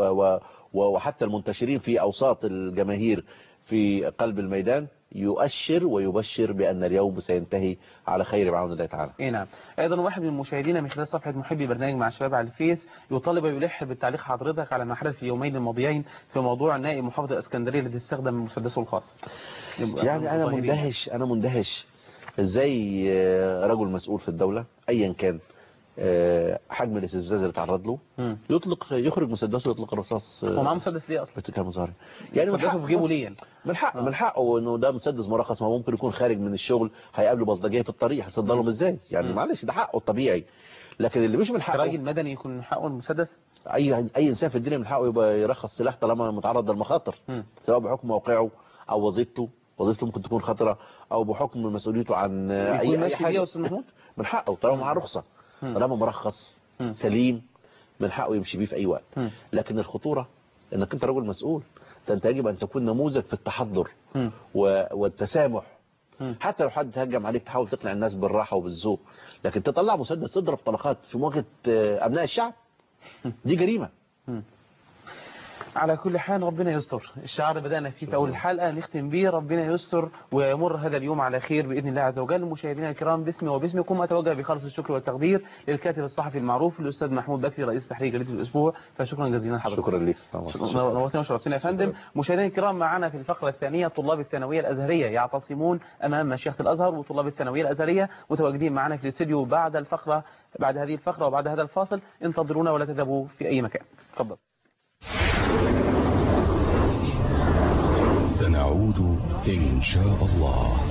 وحتى المنتشرين في أوساط الجماهير في قلب الميدان، يؤشر ويبشر بأن اليوم سينتهي على خير بعون الله تعالى. اي نعم. ايضا واحد من المشاهدين من خلال صفحة محبي برنامج مع الشباب على الفيس يطالب ويلح بالتعليق حضرتك على ما حدث في يومين الماضيين في موضوع نائب محافظة الاسكندرية الذي استخدم مسدسه الخاص. يعني أنا مندهش ازاي رجل مسؤول في الدولة ايا كان حجم الاستفزاز اللي تعرض له يخرج مسدسه ويطلق الرصاص. هو معاه مسدس ليه اصلا؟ كمظاهر يعني مسدسه في جيبه ليه؟ من حقه انه ده مسدس مرخص، ما ممكن يكون خارج من الشغل هيقابله بلطجيه في الطريق، هيصد لهم ازاي؟ يعني معلش ده حقه الطبيعي. لكن اللي مش من حقه، راجل مدني يكون من حقه المسدس. اي انسان في الدنيا من حقه يبقى يرخص سلاح طالما متعرض للمخاطر، سواء بحكم موقعه او وظيفته ممكن تكون خطره، او بحكم مسؤوليته عن اي حاجه. من حقه طالما معاه رخصه، طالما مرخص سليم من حقه يمشي بيه في اي وقت. لكن الخطوره انك انت رجل مسؤول، انت يجب ان تكون نموذج في التحضر والتسامح. حتى لو حد هجم عليك تحاول تقنع الناس بالراحه وبالذوق، لكن تطلع مسدس تضرب طلقات في مواجهه ابناء الشعب، دي جريمه. على كل حال ربنا يستر. الشعار بدأنا فيه في أول الحلقة نختم بيه ربنا يستر ويمر هذا اليوم على خير بإذن الله عز وجل. مشاهدينا الكرام باسمي وباسمكم أتوجه بخالص الشكر والتقدير للكاتب الصحفي المعروف الأستاذ محمود بكري رئيس تحرير جريدة الأسبوع، فشكرا جزيلا حضرتك. شكرا لك. نورتنا وشرفتنا يا فندم. مشاهدينا الكرام معنا في الفقرة الثانية طلاب الثانوية الأزهرية يعتصمون أمام مشيخة الأزهر، وطلاب الثانوية الأزهرية متواجدين معنا في الاستديو بعد هذه الفقرة وبعد هذا الفاصل. انتظرونا ولا تذهبوا في أي مكان. تفضل. سنعود إن شاء الله.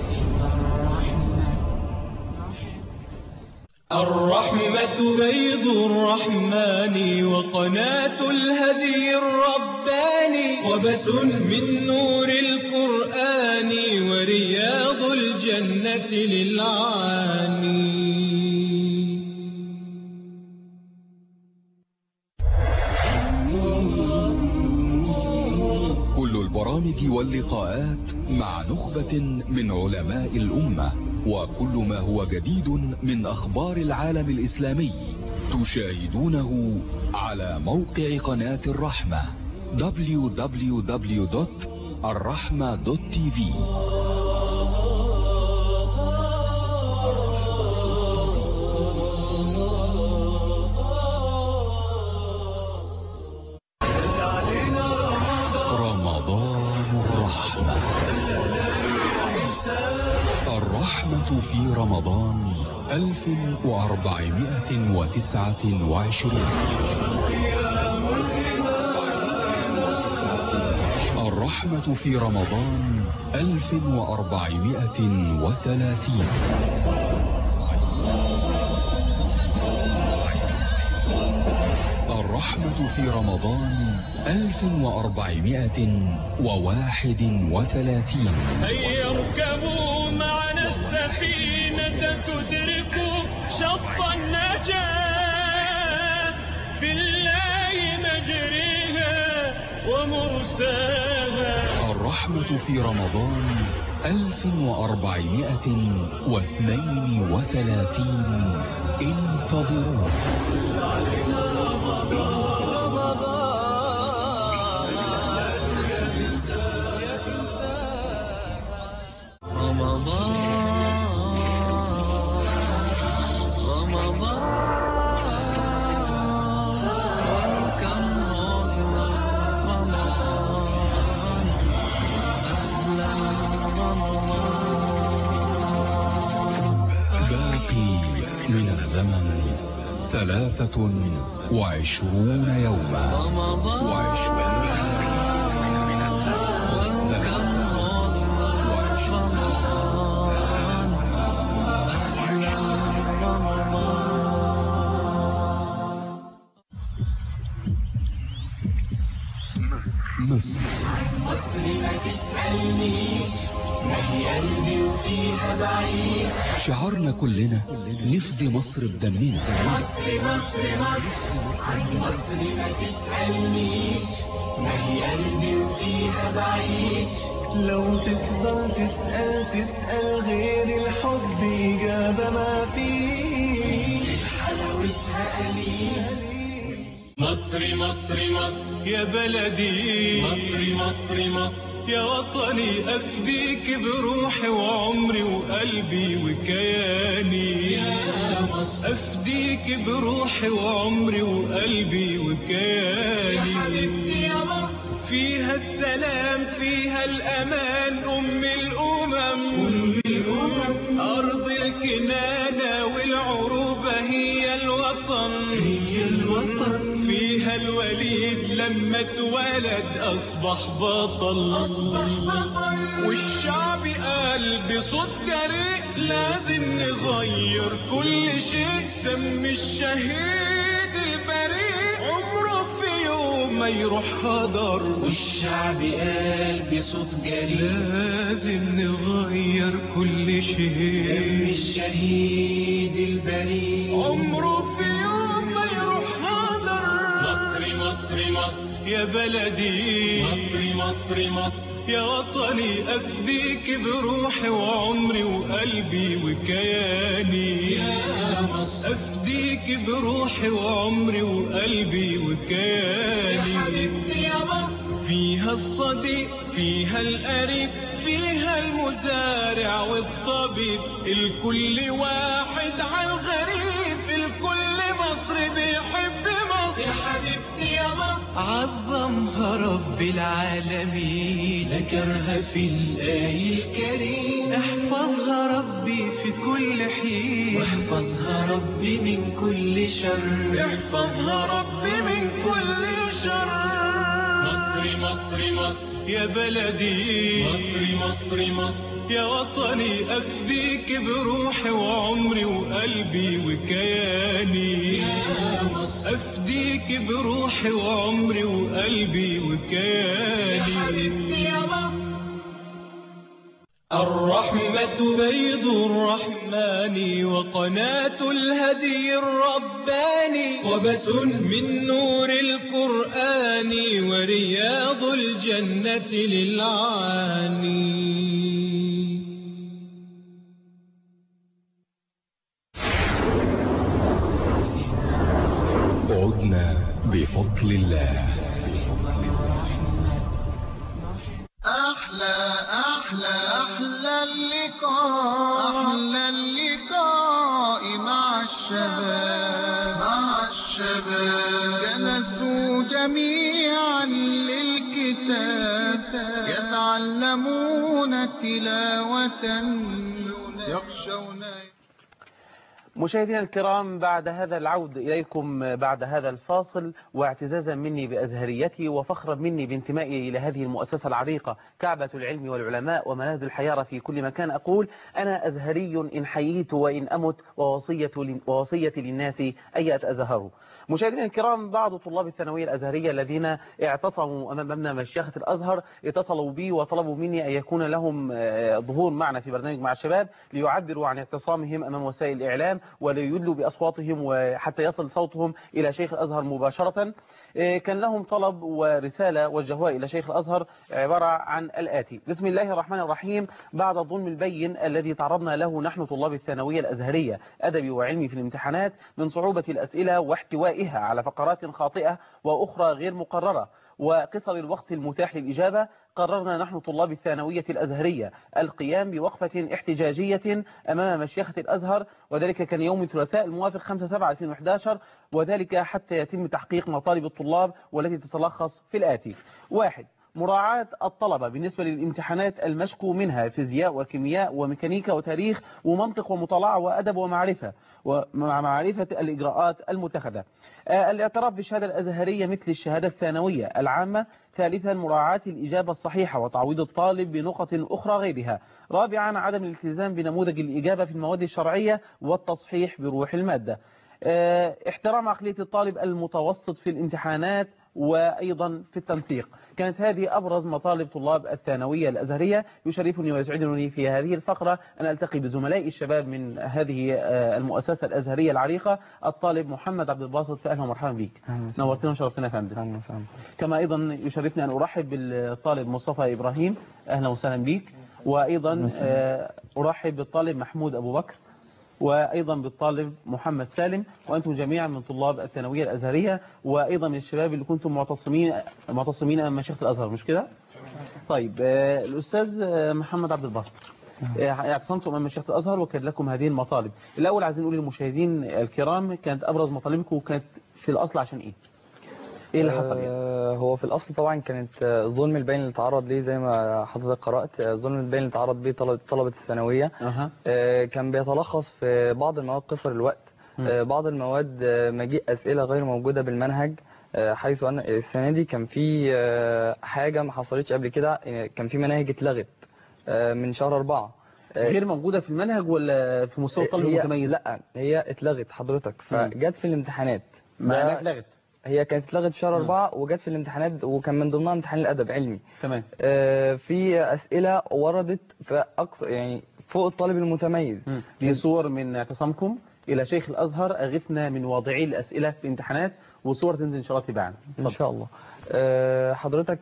الرحمة بيض الرحمن وقناة الهدي الرباني وبس من نور القرآن ورياض الجنة للعاني. كل البرامج واللقاءات مع نخبة من علماء الأمة وكل ما هو جديد من أخبار العالم الإسلامي تشاهدونه على موقع قناة الرحمة www.الرحمة.tv. الرحمة في رمضان 1429. الرحمة في رمضان 1430. الرحمة في رمضان 1431. هيا اركبوا معنا السفينة تدركوا شط النجاة، بالله مجريها ومرساها. الرحمة في رمضان 1432. انتظروا. من الزمن 23 يوما. مصر شعارنا كلنا نفدي مصر بدمنا. مصر ما تسألنيش، ما هي قلبي وفيها بعيش. لو تفضل تسأل غير الحب إجابة ما فيش، حلاوتها قليل. مصر يا بلدي، مصر يا وطني، أفديك بروحي وعمري وقلبي وكياني. يا مصر أفديك بروحي وعمري وقلبي وكياني. يا حبيبتي يا مصر، فيها السلام فيها الأمان، أم الأمم أرض الكنانة والعروبة هي الوطن. فيها الوليد لما اتولد أصبح بطل. والشعب قال بصوت جريء لازم نغير كل شيء. سم الشهيد البريء عمره في يوم ما يروح هدر. والشعب قال بصوت جريء لازم نغير كل شيء. سم الشهيد البريء عمره في يوم ما يروح هدر. مصر يا بلدي، مصر يا وطني، أفديك بروحي وعمري وقلبي وكياني. يا مصر أفديك بروحي وعمري وقلبي وكياني. يا حبيبتي يا مصر، فيها الصديق فيها القريب فيها المزارع والطبيب، الكل واحد على الغريب، الكل مصر بيحب مصر. يا حبيبتي يا مصر عظمها رب العالمين، ذكرها في الآي الكريم، احفظها ربي في كل حين، واحفظها ربي من كل شر، احفظها ربي من كل شر. مصري مصري مصر يا بلدي، مصري مصري مصر يا وطني، أفديك بروحي وعمري وقلبي وكياني، يا مصر أفديك بروحي وعمري وقلبي وكياني. يا حبيبتي يا مصر الرحمة بيض الرحمن وقناة الهدي الرباني، وبس من نور القرآن ورياض الجنة للعاني. عدنا بفضل الله. أحلى اللقاء مع الشباب جلسوا جميعا للكتاب، يتعلمون تلاوة يخشون. مشاهدينا الكرام، بعد هذا العود إليكم بعد هذا الفاصل، واعتزازا مني بأزهريتي وفخرا مني بانتمائي إلى هذه المؤسسة العريقة كعبة العلم والعلماء وملاذ الحيارى في كل مكان، أقول أنا أزهري إن حييت وإن أمت، ووصيتي للناس أن يتأزهروا. مشاهدينا الكرام، بعض طلاب الثانوية الأزهرية الذين اعتصموا أمام مبنى مشيخة الأزهر اتصلوا بي وطلبوا مني أن يكون لهم ظهور معنا في برنامج مع الشباب ليعبروا عن اعتصامهم أمام وسائل الإعلام وليدلوا بأصواتهم وحتى يصل صوتهم إلى شيخ الأزهر مباشرة. كان لهم طلب ورسالة وجهوها إلى شيخ الأزهر عبارة عن الآتي: بسم الله الرحمن الرحيم. بعد الظلم البين الذي تعرضنا له نحن طلاب الثانوية الأزهرية أدبي وعلمي في الامتحانات من صعوبة الأسئلة واحتوائها على فقرات خاطئة وأخرى غير مقررة وقصر الوقت المتاح للإجابة، قررنا نحن طلاب الثانوية الأزهرية القيام بوقفة احتجاجية أمام مشيخة الأزهر، وذلك كان يوم الثلاثاء الموافق 5/7/2011، وذلك حتى يتم تحقيق مطالب الطلاب والتي تتلخص في الآتي: 1. مراعاة الطلبة بالنسبة للامتحانات المشكو منها فيزياء وكيمياء وميكانيكا وتاريخ ومنطق ومطالعة وأدب ومعرفة، ومع معرفة الإجراءات المتخذة. الاعتراف بالشهادة الأزهرية مثل الشهادة الثانوية العامة. 3. مراعاة الإجابة الصحيحة وتعويض الطالب بنقط أخرى غيرها. 4. عدم الالتزام بنموذج الإجابة في المواد الشرعية والتصحيح بروح المادة. احترام عقلية الطالب المتوسط في الامتحانات وأيضا في التنسيق. كانت هذه أبرز مطالب طلاب الثانوية الأزهرية. يشرفني ويسعدني في هذه الفقرة أن ألتقي بزملائي الشباب من هذه المؤسسة الأزهرية العريقة، الطالب محمد عبد الباسط. فأهلا ومرحبا بك، نورتنا وشرفتنا يا فندم. كما أيضا يشرفني أن أرحب بالطالب مصطفى إبراهيم، أهلا وسهلا بك. وأيضا أرحب بالطالب محمود أبو بكر، وأيضا بالطالب محمد سالم، وأنتم جميعا من طلاب الثانوية الأزهرية وأيضا من الشباب اللي كنتم معتصمين أمام مشيخة الأزهر، مش كده؟ طيب، الأستاذ محمد عبد الباسط، اعتصمتم أمام مشيخة الأزهر وكانت لكم هذه المطالب. الأول عايزين نقول للمشاهدين الكرام، كانت أبرز مطالبكم وكانت في الأصل عشان إيه؟ ايه اللي حصل يعني؟ هو في الاصل طبعا كانت ظلم البين اللي تعرض ليه زي ما حضرتك قرات، ظلم البين اللي تعرض بيه طلبه الثانويه. كان بيتلخص في بعض المواد قصر الوقت، بعض المواد مجيء اسئله غير موجوده بالمنهج، حيث ان السنه دي كان في حاجه ما حصلتش قبل كده، كان في مناهج اتلغت من شهر 4 غير موجوده في المنهج ولا في مستوى الطالب المتميز؟ لا، هي اتلغت حضرتك، فجت في الامتحانات. معناها اتلغت؟ هي كانت اتلغت في شهر 4 وجت في الامتحانات، وكان من ضمنها امتحان الادب علمي. تمام. في اسئله وردت في اقصى يعني فوق الطالب المتميز. دي صور من اعتصامكم الى شيخ الازهر اغثنا من واضعي الاسئله في الامتحانات، وصور تنزل ان شاء الله تباعا ان شاء الله. حضرتك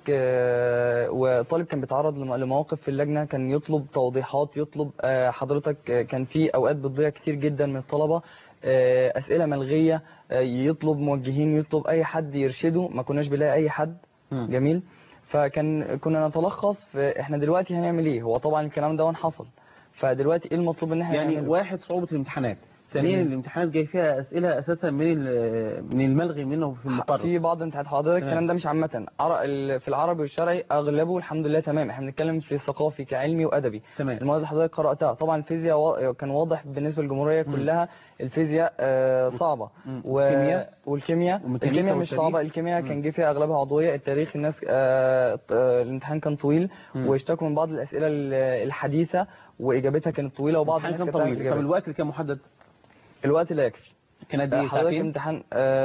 وطالب كان بيتعرض لمواقف في اللجنه، كان يطلب توضيحات، يطلب حضرتك كان في اوقات بتضيع كتير جدا من الطلبه، اسئله ملغيه، يطلب موجهين، يطلب اي حد يرشده، ما كناش بنلاقي اي حد. جميل. كنا نتلخص في احنا دلوقتي هنعمل ايه. هو طبعا الكلام ده حصل، فدلوقتي ايه المطلوب ان احنا يعني نعمله؟ واحد صعوبة الامتحانات، ثانيا الامتحانات جاي فيها اسئله اساسا من الملغي منه في المقرر. في بعض امتحانات حضرتك الكلام ده مش عامه، في العربي والشرعي اغلبه الحمد لله تمام. احنا بنتكلم في ثقافي كعلمي وادبي. تمام. المواد اللي حضرتك قراتها طبعا الفيزياء كان واضح بالنسبه للجمهوريه كلها الفيزياء صعبه، والكيمياء مش صعبه. الكيمياء كان جه فيها اغلبها عضويه. التاريخ الناس الامتحان كان طويل واشتكوا من بعض الاسئله الحديثه واجابتها كانت طويله، وبعض الناس كانت طويل. طب الوقت اللي كان محدد؟ الوقت لا يكفي. كان قد ايه؟ حضرتك امتحان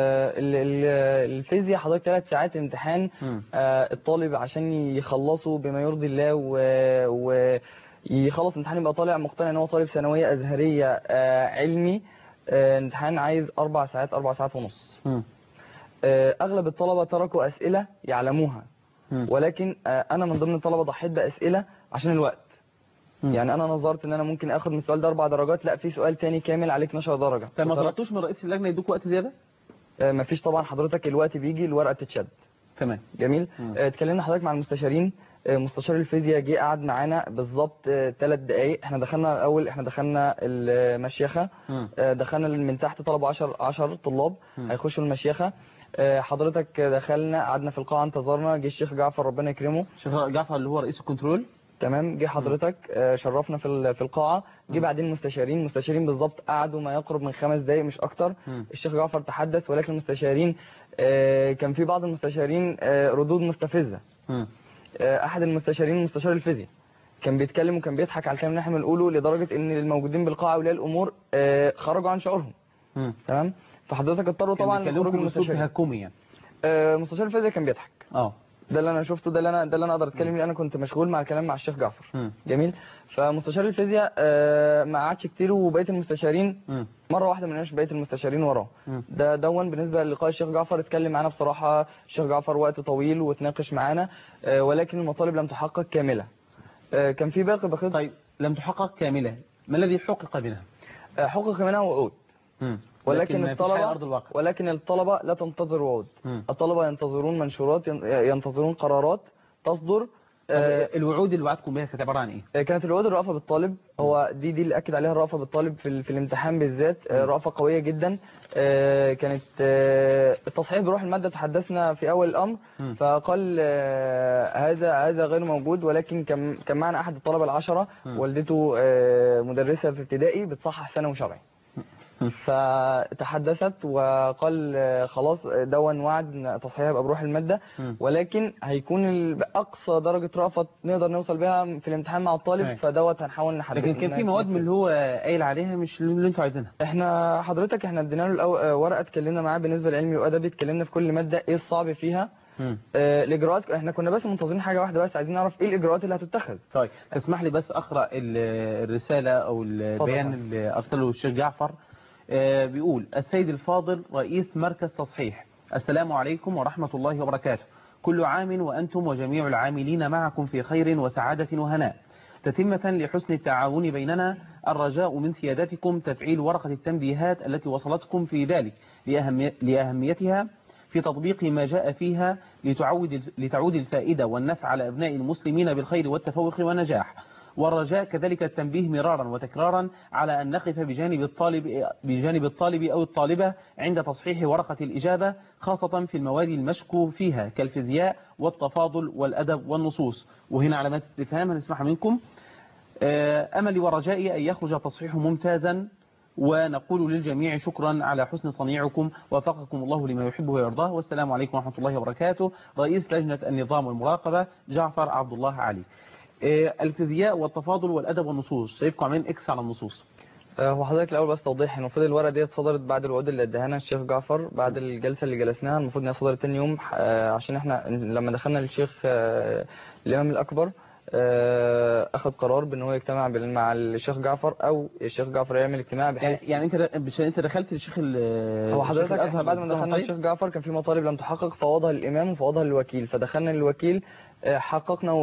الفيزياء حضرتك 3 ساعات امتحان. الطالب عشان يخلصه بما يرضي الله ويخلص امتحان يبقى طالع مقتنع ان هو طالب ثانويه ازهريه علمي. امتحان عايز 4 ساعات 4 ساعات ونص. اغلب الطلبه تركوا اسئله يعلموها، ولكن انا من ضمن الطلبه ضحيت باسئله عشان الوقت. يعني انا نظرت ان انا ممكن اخد من السؤال ده 4 درجات، لا في سؤال تاني كامل عليه 12 درجه. طب ما طلبتوش من رئيس اللجنه يدوك وقت زياده؟ مفيش طبعا. حضرتك الوقت بيجي الورقه تتشد. تمام. جميل. اتكلمنا حضرتك مع المستشارين. مستشار الفيزياء جه قعد معانا بالظبط 3 دقائق. احنا دخلنا الاول، احنا دخلنا المشيخه. دخلنا من تحت طلبوا 10 طلاب هيخشوا المشيخه. حضرتك دخلنا قعدنا في القاعه انتظرنا. جه الشيخ جعفر ربنا يكرمه. الشيخ جعفر اللي هو رئيس الكنترول. تمام. جه حضرتك شرفنا في القاعه. جه بعدين مستشارين بالظبط قعدوا ما يقرب من 5 دقائق مش اكتر. الشيخ جعفر تحدث، ولكن المستشارين كان في بعض المستشارين ردود مستفزه. احد المستشارين مستشار الفيزياء كان بيتكلم وكان بيضحك على الكلام اللي احنا بنقوله، لدرجه ان الموجودين بالقاعه اولياء الامور خرجوا عن شعورهم. تمام. فحضرتك اضطروا طبعا لخروج المستشار تهكمي يعني. مستشار الفيزياء كان بيضحك. ده اللي انا شفته، ده اللي انا اقدر اتكلم ليه. انا كنت مشغول مع الكلام مع الشيخ جعفر. جميل. فمستشار الفيزياء ما قعدش كتير، وبقيه المستشارين مره واحده ما لقيناش بقيه المستشارين وراه. ده بالنسبه للقاء الشيخ جعفر. اتكلم معانا بصراحه الشيخ جعفر وقت طويل وتناقش معانا، ولكن المطالب لم تحقق كامله. كان في باقي بسيط. طيب لم تحقق كامله، ما الذي حقق منها؟ حقق منها وعود. ولكن الطلبة لا تنتظر وعود. الطلبة ينتظرون منشورات، ينتظرون قرارات تصدر. الوعود اللي وعدكم بها كانت عباره عن ايه؟ كانت الوعود الرأفة بالطالب. هو دي اللي اكد عليها الرأفة بالطالب في الامتحان بالذات. رأفة قوية جدا. كانت التصحيح بروح المادة تحدثنا في اول الامر، فقال هذا غير موجود. ولكن كان معنا احد الطلبة ال10 والدته مدرسة في ابتدائي بتصحح ثانوي شرعي، فتحدثت وقال خلاص دون وعد تصحيح يبقى بروح المادة، ولكن هيكون أقصى درجة رأفة نقدر نوصل بها في الامتحان مع الطالب. فدوت هنحاول نحدد. لكن كان في مواد من اللي هو قايل عليها مش اللي انتوا عايزينها. احنا حضرتك ادينا له ورقة اتكلمنا معاه بالنسبة لعلمي وأدبي. اتكلمنا في كل مادة ايه الصعب فيها. الاجراءات احنا كنا بس منتظرين حاجه واحده بس، عايزين نعرف ايه الاجراءات اللي هتتخذ. طيب تسمح لي بس اقرا الرساله او البيان اللي ارسله الشيخ جعفر. بيقول: السيد الفاضل رئيس مركز تصحيح، السلام عليكم ورحمة الله وبركاته. كل عام وأنتم وجميع العاملين معكم في خير وسعادة وهناء. تتمة لحسن التعاون بيننا، الرجاء من سيادتكم تفعيل ورقة التنبيهات التي وصلتكم في ذلك لأهميتها في تطبيق ما جاء فيها لتعود الفائدة والنفع على أبناء المسلمين بالخير والتفوق والنجاح. والرجاء كذلك التنبيه مرارا وتكرارا على أن نقف بجانب الطالب أو الطالبة عند تصحيح ورقة الإجابة، خاصة في المواد المشكو فيها كالفيزياء والتفاضل والأدب والنصوص. وهنا علامات استفهام هنسمعها منكم. أملي ورجائي أن يخرج تصحيح ممتازا، ونقول للجميع شكرا على حسن صنيعكم، وفقكم الله لما يحبه ويرضاه، والسلام عليكم ورحمة الله وبركاته. رئيس لجنة النظام والمراقبة جعفر عبد الله علي. الفيزياء والتفاضل والأدب والنصوص، شايفكم عاملين اكس على النصوص. هو حضرتك الاول بس توضيح، المفروض الورقه دي صدرت بعد الوعود اللي اداها لنا الشيخ جعفر بعد الجلسه اللي جلسناها. المفروض انها صدرت ثاني يوم، عشان احنا لما دخلنا للشيخ الامام الاكبر اخذ قرار بان هو يجتمع مع الشيخ جعفر، او الشيخ جعفر يعمل اجتماع بحيث يعني انت دخلت للشيخ هو حضرتك بعد ما دخلنا للشيخ جعفر كان في مطالب لم تحقق، فوضها للامام وفوضها للوكيل، فدخلنا للوكيل حققنا وعود.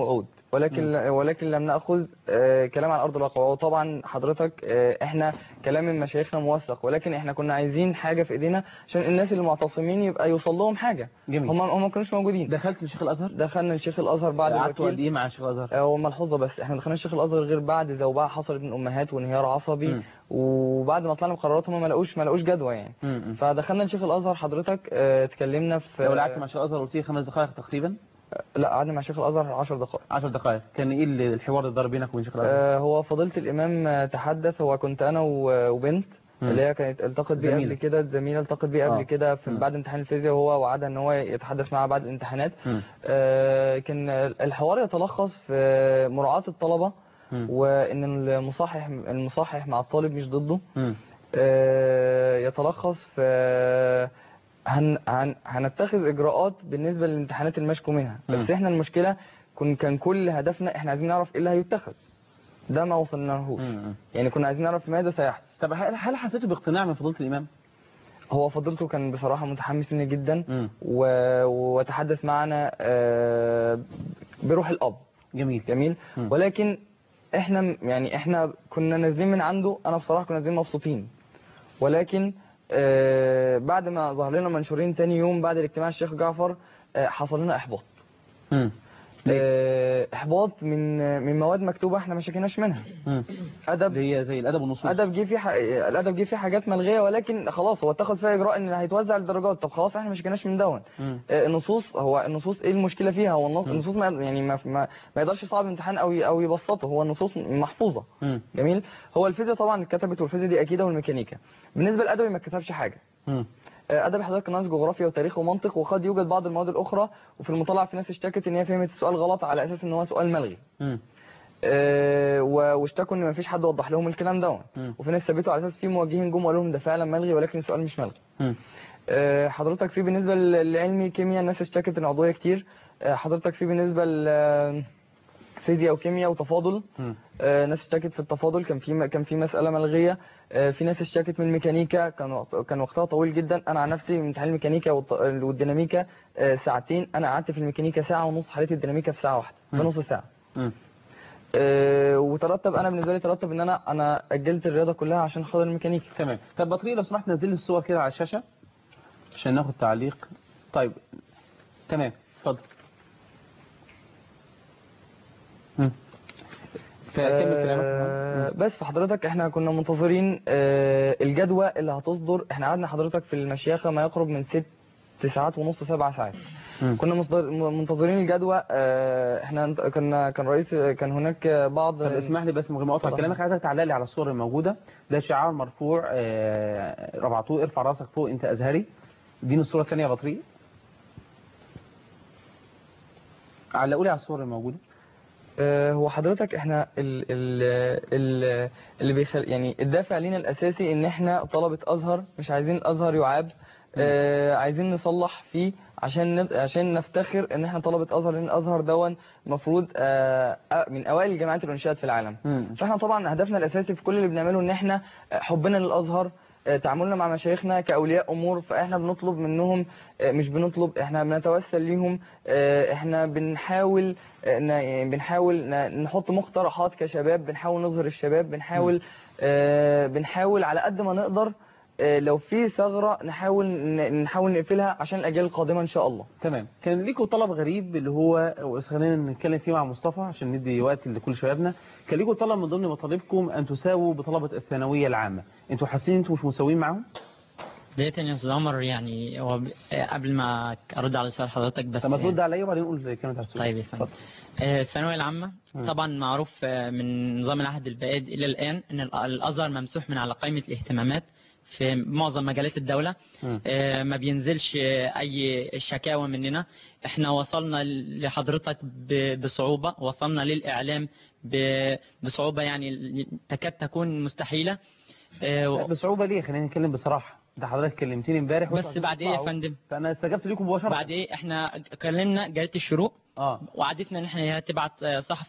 ولكن لم ناخذ كلام على ارض الواقع. وطبعا حضرتك احنا كلام من مشايخنا موثق، ولكن احنا كنا عايزين حاجه في ايدينا عشان الناس اللي معتصمين يبقى يوصل لهم حاجه. هم ما كانوش موجودين. دخلت لشيخ الازهر؟ دخلنا لشيخ الازهر بعد الوكيل. قعدتوا قد ايه مع شيخ الازهر؟ هو ملحوظه بس، احنا ما دخلناش شيخ الازهر غير بعد زوبعه حصلت من امهات وانهيار عصبي، وبعد ما طلعنا بقرارات هم ما لقوش جدوى يعني. فدخلنا لشيخ الازهر حضرتك، اتكلمنا في. لو قعدت مع شيخ الازهر قلت لي 5 دقائق تقريبا؟ لا، قعدنا مع شيخ الازهر 10 دقائق. 10 دقائق. كان ايه الحوار اللي دار بينك وبين شيخ الازهر؟ هو فضيله الامام تحدث. هو كنت انا وبنت اللي هي كانت التقت بيه قبل كده، الزميله التقت بيه قبل كده في بعد امتحان الفيزياء، وهو وعدها ان هو يتحدث معها بعد الامتحانات. كان الحوار يتلخص في مراعاه الطلبه، وان المصحح مع الطالب مش ضده. يتلخص في هنتخذ اجراءات بالنسبه للامتحانات المشكو منها، بس احنا المشكله كان كل هدفنا احنا عايزين نعرف ايه اللي هيتخذ. ده ما وصلناهوش. يعني كنا عايزين نعرف ماذا سيحدث. طب هل حسيتوا باقتناع من فضيله الامام؟ هو فضيلته كان بصراحه متحمس لنا جدا، وتحدث معنا بروح الاب. جميل. ولكن احنا كنا نازلين من عنده، انا بصراحه كنا نازلين مبسوطين، ولكن بعد ما ظهر لنا منشورين تاني يوم بعد الاجتماع الشيخ جعفر حصل لنا احباط. احباط من مواد مكتوبه احنا ما شكيناش منها. ادب هي زي الادب والنصوص. الادب جه فيه حاجات ملغيه، ولكن خلاص هو اتخذ فيها اجراء ان هيتوزع الدرجات. طب خلاص احنا ما شكيناش من دون. النصوص ايه المشكله فيها؟ هو النصوص ما يقدرش يصعب الامتحان او يبسطه. هو النصوص محفوظه. جميل. هو الفيزياء طبعا اتكتبت، والفيزياء دي اكيده، والميكانيكا. بالنسبه للادبي ما اتكتبش حاجه. ادب حضرتك ناقص جغرافيا وتاريخ ومنطق، وقد يوجد بعض المواد الاخرى. وفي المطالعه في ناس اشتكت ان هي فهمت السؤال غلط على اساس ان هو سؤال ملغي. واشتكوا ان ما فيش حد وضح لهم الكلام ده. وفي ناس ثبتوا على اساس في موجهين جم وقالوا لهم ده فعلا ملغي، ولكن السؤال مش ملغي. حضرتك في بالنسبه للعلمي كيمياء الناس اشتكت ان عضويه كتير. حضرتك في بالنسبه فيزياء وكيمياء وتفاضل، ناس اشتكت في التفاضل، كان في مساله ملغيه. في ناس اشتكت من الميكانيكا، كان وقتها طويل جدا. انا عن نفسي امتحان الميكانيكا والديناميكا ساعتين، انا قعدت في الميكانيكا ساعه ونص، حليت الديناميكا في ساعه واحده، في نص ساعه. وترتب انا بالنسبه لي ترتب ان انا اجلت الرياضه كلها عشان خاطر الميكانيكا. تمام. طب بطريق لو سمحت نزل لي الصور كده على الشاشه عشان ناخد تعليق. طيب تمام، اتفضل. بس فحضرتك احنا كنا منتظرين الجدوى اللي هتصدر. احنا قعدنا حضرتك في المشيخه ما يقرب من 6 ساعات ونص 7 ساعات. كنا منتظرين الجدوى. احنا كان هناك بعض. طب اسمح لي بس من غير ما اقطع كلامك، عايزك تعلق لي على الصور الموجوده. ده شعار مرفوع رفعتوه ارفع راسك فوق انت ازهري. اديني الصوره الثانيه يا بطريق. علقوا لي على الصور الموجوده. هو حضرتك احنا اللي يعني الدافع لينا الاساسي ان احنا طلبة ازهر، مش عايزين الازهر يعاب. عايزين نصلح فيه عشان نفتخر ان احنا طلبة ازهر، لان الازهر دون المفروض من اوائل الجامعات اللي انشئت في العالم. فاحنا طبعا هدفنا الاساسي في كل اللي بنعمله ان احنا حبنا للازهر، تعاملنا مع مشايخنا كاولياء امور. فاحنا بنطلب منهم، مش بنطلب، احنا بنتوسل ليهم. احنا بنحاول نحط مقترحات كشباب، بنحاول نظهر الشباب، بنحاول على قد ما نقدر لو في ثغرة نحاول نقفلها عشان الأجيال القادمة إن شاء الله. تمام. كان ليكوا طلب غريب اللي هو خلينا نتكلم فيه مع مصطفى عشان ندي وقت لكل شبابنا. كان ليكوا طلب من ضمن مطالبكم أن تساووا بطلبة الثانوية العامة. أنتوا حاسين أنتوا مش مساويين معاهم؟ بداية يا أستاذ عمر، يعني هو قبل ما أرد على سؤال حضرتك بس. طب ما ترد عليا وبعدين نقول كلمة على السؤال. طيب يا فندم. الثانوية العامة طبعا معروف من نظام العهد البائد إلى الآن أن الأزهر ممسوح من على قائمة الاهتمامات في معظم مجالات الدولة. ما بينزلش أي شكاوى مننا. احنا وصلنا لحضرتك بصعوبة، وصلنا للإعلام بصعوبة يعني تكاد تكون مستحيلة. بصعوبة ليه؟ خلينا نتكلم بصراحة. ده حضرتك كلمتني امبارح بس بعد ايه يا فندم؟ فانا استجبت لكم مباشرة. بعد ايه؟ احنا كلمنا جريدة الشروق وعدتنا ان احنا تبعت صحفي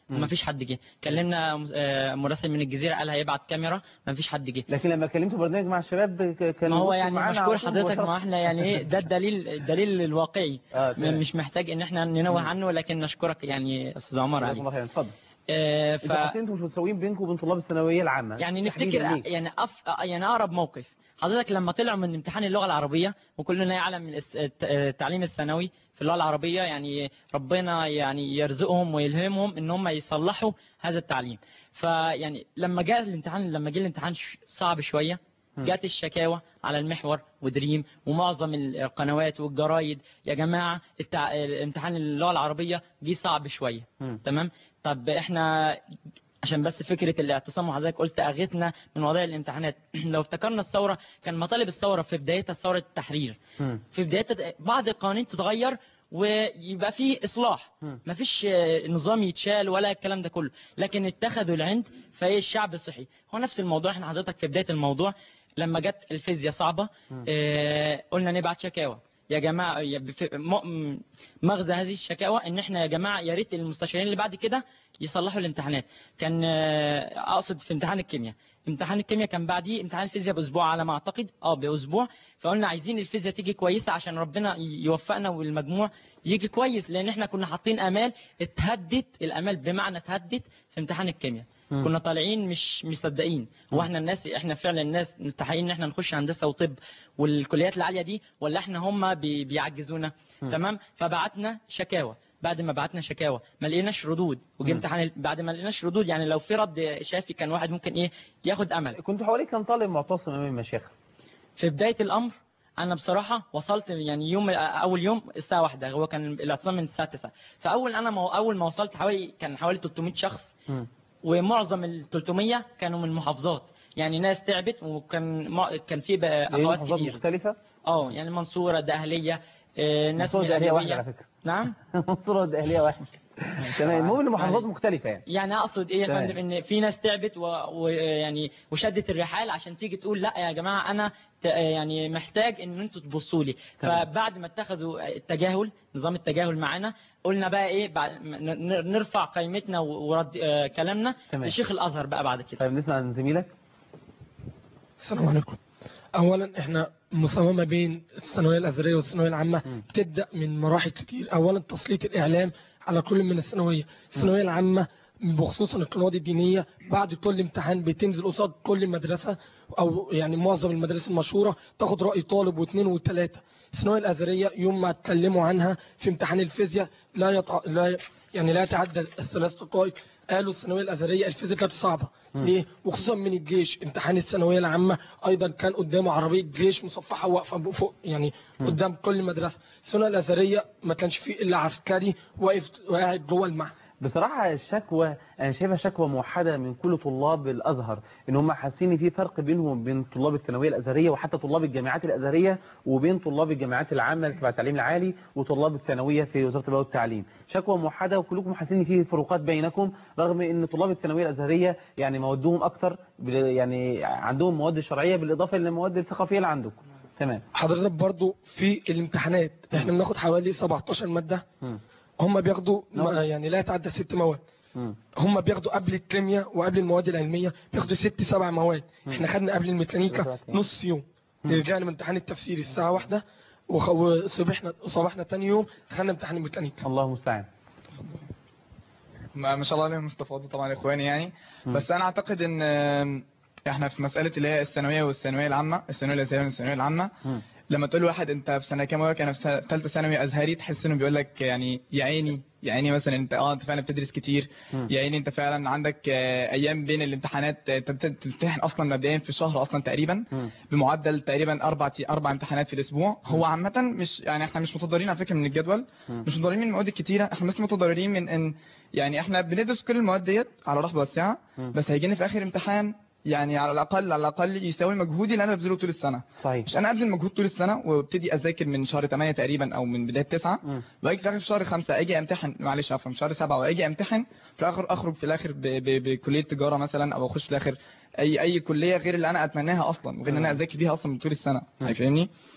ومفيش حد جه. كلمنا مراسل من الجزيره قال هيبعت كاميرا، مفيش حد جه. لكن لما كلمتوا برنامج مع الشباب كان ما هو يعني مشكور حضرتك، ما احنا يعني ايه ده الدليل الواقعي، مش محتاج ان احنا ننوه عنه، لكن نشكرك يعني استاذ عمر عليه. الله خير، اتفضل. انتوا مش متساويين بينكم وبين طلاب الثانويه العامه يعني نفتكر يعني اقرب موقف حضرتك لما طلعوا من امتحان اللغه العربيه، وكلنا يعلم التعليم الثانوي في اللغه العربيه يعني ربنا يعني يرزقهم ويلهمهم ان هم يصلحوا هذا التعليم. فيعني لما جه الامتحان صعب شويه، جات الشكاوى على المحور ودريم ومعظم القنوات والجرايد، يا جماعه امتحان اللغه العربيه جه صعب شويه. تمام. طب احنا عشان بس فكرة الاعتصام وحضرتك قلت أغثنا من وضع الامتحانات. لو افتكرنا الثورة كان مطالب الثورة في بدايتها ثورة التحرير، في بدايتها بعض القوانين تتغير ويبقى فيه إصلاح، مفيش نظام يتشال ولا الكلام ده كله، لكن اتخذوا العند فايه الشعب صحي. هو نفس الموضوع، احنا حضرتك في بداية الموضوع لما جت الفيزياء صعبة قلنا نبعت شكاوى يا جماعة. مغزى هذه الشكاوى ان احنا يا جماعة يا ريت المستشارين اللي بعد كده يصلحوا الامتحانات. كان اقصد في امتحان الكيمياء كان بعديه امتحان الفيزياء باسبوع على ما اعتقد، باسبوع. فقلنا عايزين الفيزياء تيجي كويسة عشان ربنا يوفقنا والمجموع يجي كويس، لان احنا كنا حاطين امال اتهدت، الامال بمعنى اتهدت في امتحان الكيمياء. كنا طالعين مش مصدقين، واحنا احنا فعلا الناس مستحقين ان احنا نخش هندسة وطب والكليات العالية دي، ولا احنا هم بيعجزونا. تمام. فبعتنا شكاوى، بعد ما بعتنا شكاوى ما لقيناش ردود، وجي امتحان بعد ما لقيناش ردود، يعني لو في رد شافي كان واحد ممكن ياخد امل. كنتوا حوالي كم طالب معتصم امام المشايخ؟ في بداية الامر انا بصراحة وصلت يعني اول يوم الساعة 1، هو كان الاعتصام من الساعة 9. فاول اول ما وصلت كان حوالي 300 شخص، ومعظم ال 300 كانوا من محافظات، يعني ناس تعبت، وكان في اخوات كتير مختلفة. يعني المنصورة، الدقهلية، ناس من الدقهلية واحدة على فكرة. نعم. المنصورة والدقهلية واحدة. تمام. المهم ان محافظات مختلفة يعني اقصد ايه يا فندم، ان في ناس تعبت ويعني وشدت الرحال عشان تيجي تقول لا يا جماعه انا يعني محتاج ان انتوا تبصوا لي. فبعد ما اتخذوا نظام التجاهل معانا، قلنا بقى ايه نرفع قيمتنا ورد كلامنا لشيخ الازهر بقى بعد كده. طيب نسمع من زميلك. السلام عليكم. اولا احنا مصممه بين الثانويه الازهريه والثانويه العامه بتبدا من مراحل كتير. اولا تسليط الاعلام على كل من الثانويه العامه بخصوصا القنوات الدينيه، بعد كل امتحان بتنزل قصاد كل مدرسه او يعني معظم المدارس المشهوره تاخد راي طالب واثنين وثلاثه. الثانويه الازهريه يوم ما اتكلموا عنها في امتحان الفيزياء لا يتعدى الثلاث دقائق قالوا الثانويه الازهريه الفيزياء كانت صعبه. ليه؟ وخصوصا من الجيش، امتحان الثانويه العامه ايضا كان قدامه عربيه جيش مصفحه واقفه فوق يعني قدام كل مدرسه. الثانويه الازهريه ما كانش فيه الا عسكري واقف وقاعد جوه المعهد. بصراحة الشكوى أنا شايفها شكوى موحدة من كل طلاب الأزهر، إن هم حاسين في فرق بينهم بين طلاب الثانوية الأزهرية وحتى طلاب الجامعات الأزهرية، وبين طلاب الجامعات العامة تبع التعليم العالي وطلاب الثانوية في وزارة التربية والتعليم. شكوى موحدة وكلكم حاسين في فروقات بينكم، رغم إن طلاب الثانوية الأزهرية يعني موادهم أكتر، يعني عندهم مواد شرعية بالإضافة للمواد الثقافية اللي عندكم. تمام. حضرتك برضو في الامتحانات احنا بناخد حوالي 17 مادة، هم بياخدوا يعني لا يتعدى 6 مواد. هم بياخدوا قبل الكيمياء وقبل المواد العلمية بياخدوا 6-7 مواد. احنا خدنا قبل الميكانيكا نص يوم، رجعنا من امتحان التفسير الساعة 1 وصبحنا تاني يوم خدنا امتحان الميكانيكا. الله المستعان. ما شاء الله عليهم استفاضوا طبعا اخواني يعني. بس انا اعتقد ان احنا في مسألة اللي هي الثانوية والثانوية العامة، الثانوية الازهرية والثانوية العامة، لما تقول واحد انت في سنه كام، انا في ثالثه ثانوي ازهري، تحس انه بيقول لك يعني يا عيني مثلا انت انت فعلا بتدرس كتير، يا عيني انت فعلا عندك ايام بين الامتحانات انت بتمتحن اصلا مبدئيا في الشهر اصلا تقريبا بمعدل تقريبا 4 امتحانات في الاسبوع. هو عامه مش يعني احنا مش متضررين على فكره من الجدول، مش متضررين من المواد الكتيره، احنا بس متضررين من ان يعني احنا بندرس كل المواد ديت على رحب واسعه، بس هيجينا في اخر امتحان يعني على الاقل يساوي مجهودي اللي انا ببذله طول السنه. صحيح. مش انا ابذل مجهود طول السنه وابتدي اذاكر من شهر 8 تقريبا او من بدايه 9، واجي في اخر شهر 5 اجي امتحن، معلش افهم، شهر 7 واجي امتحن في الاخر اخرج في الاخر بكليه تجاره مثلا، او اخش في الاخر اي كليه غير اللي انا اتمناها اصلا، وغير ان انا اذاكر بيها اصلا من طول السنه. فاهمني؟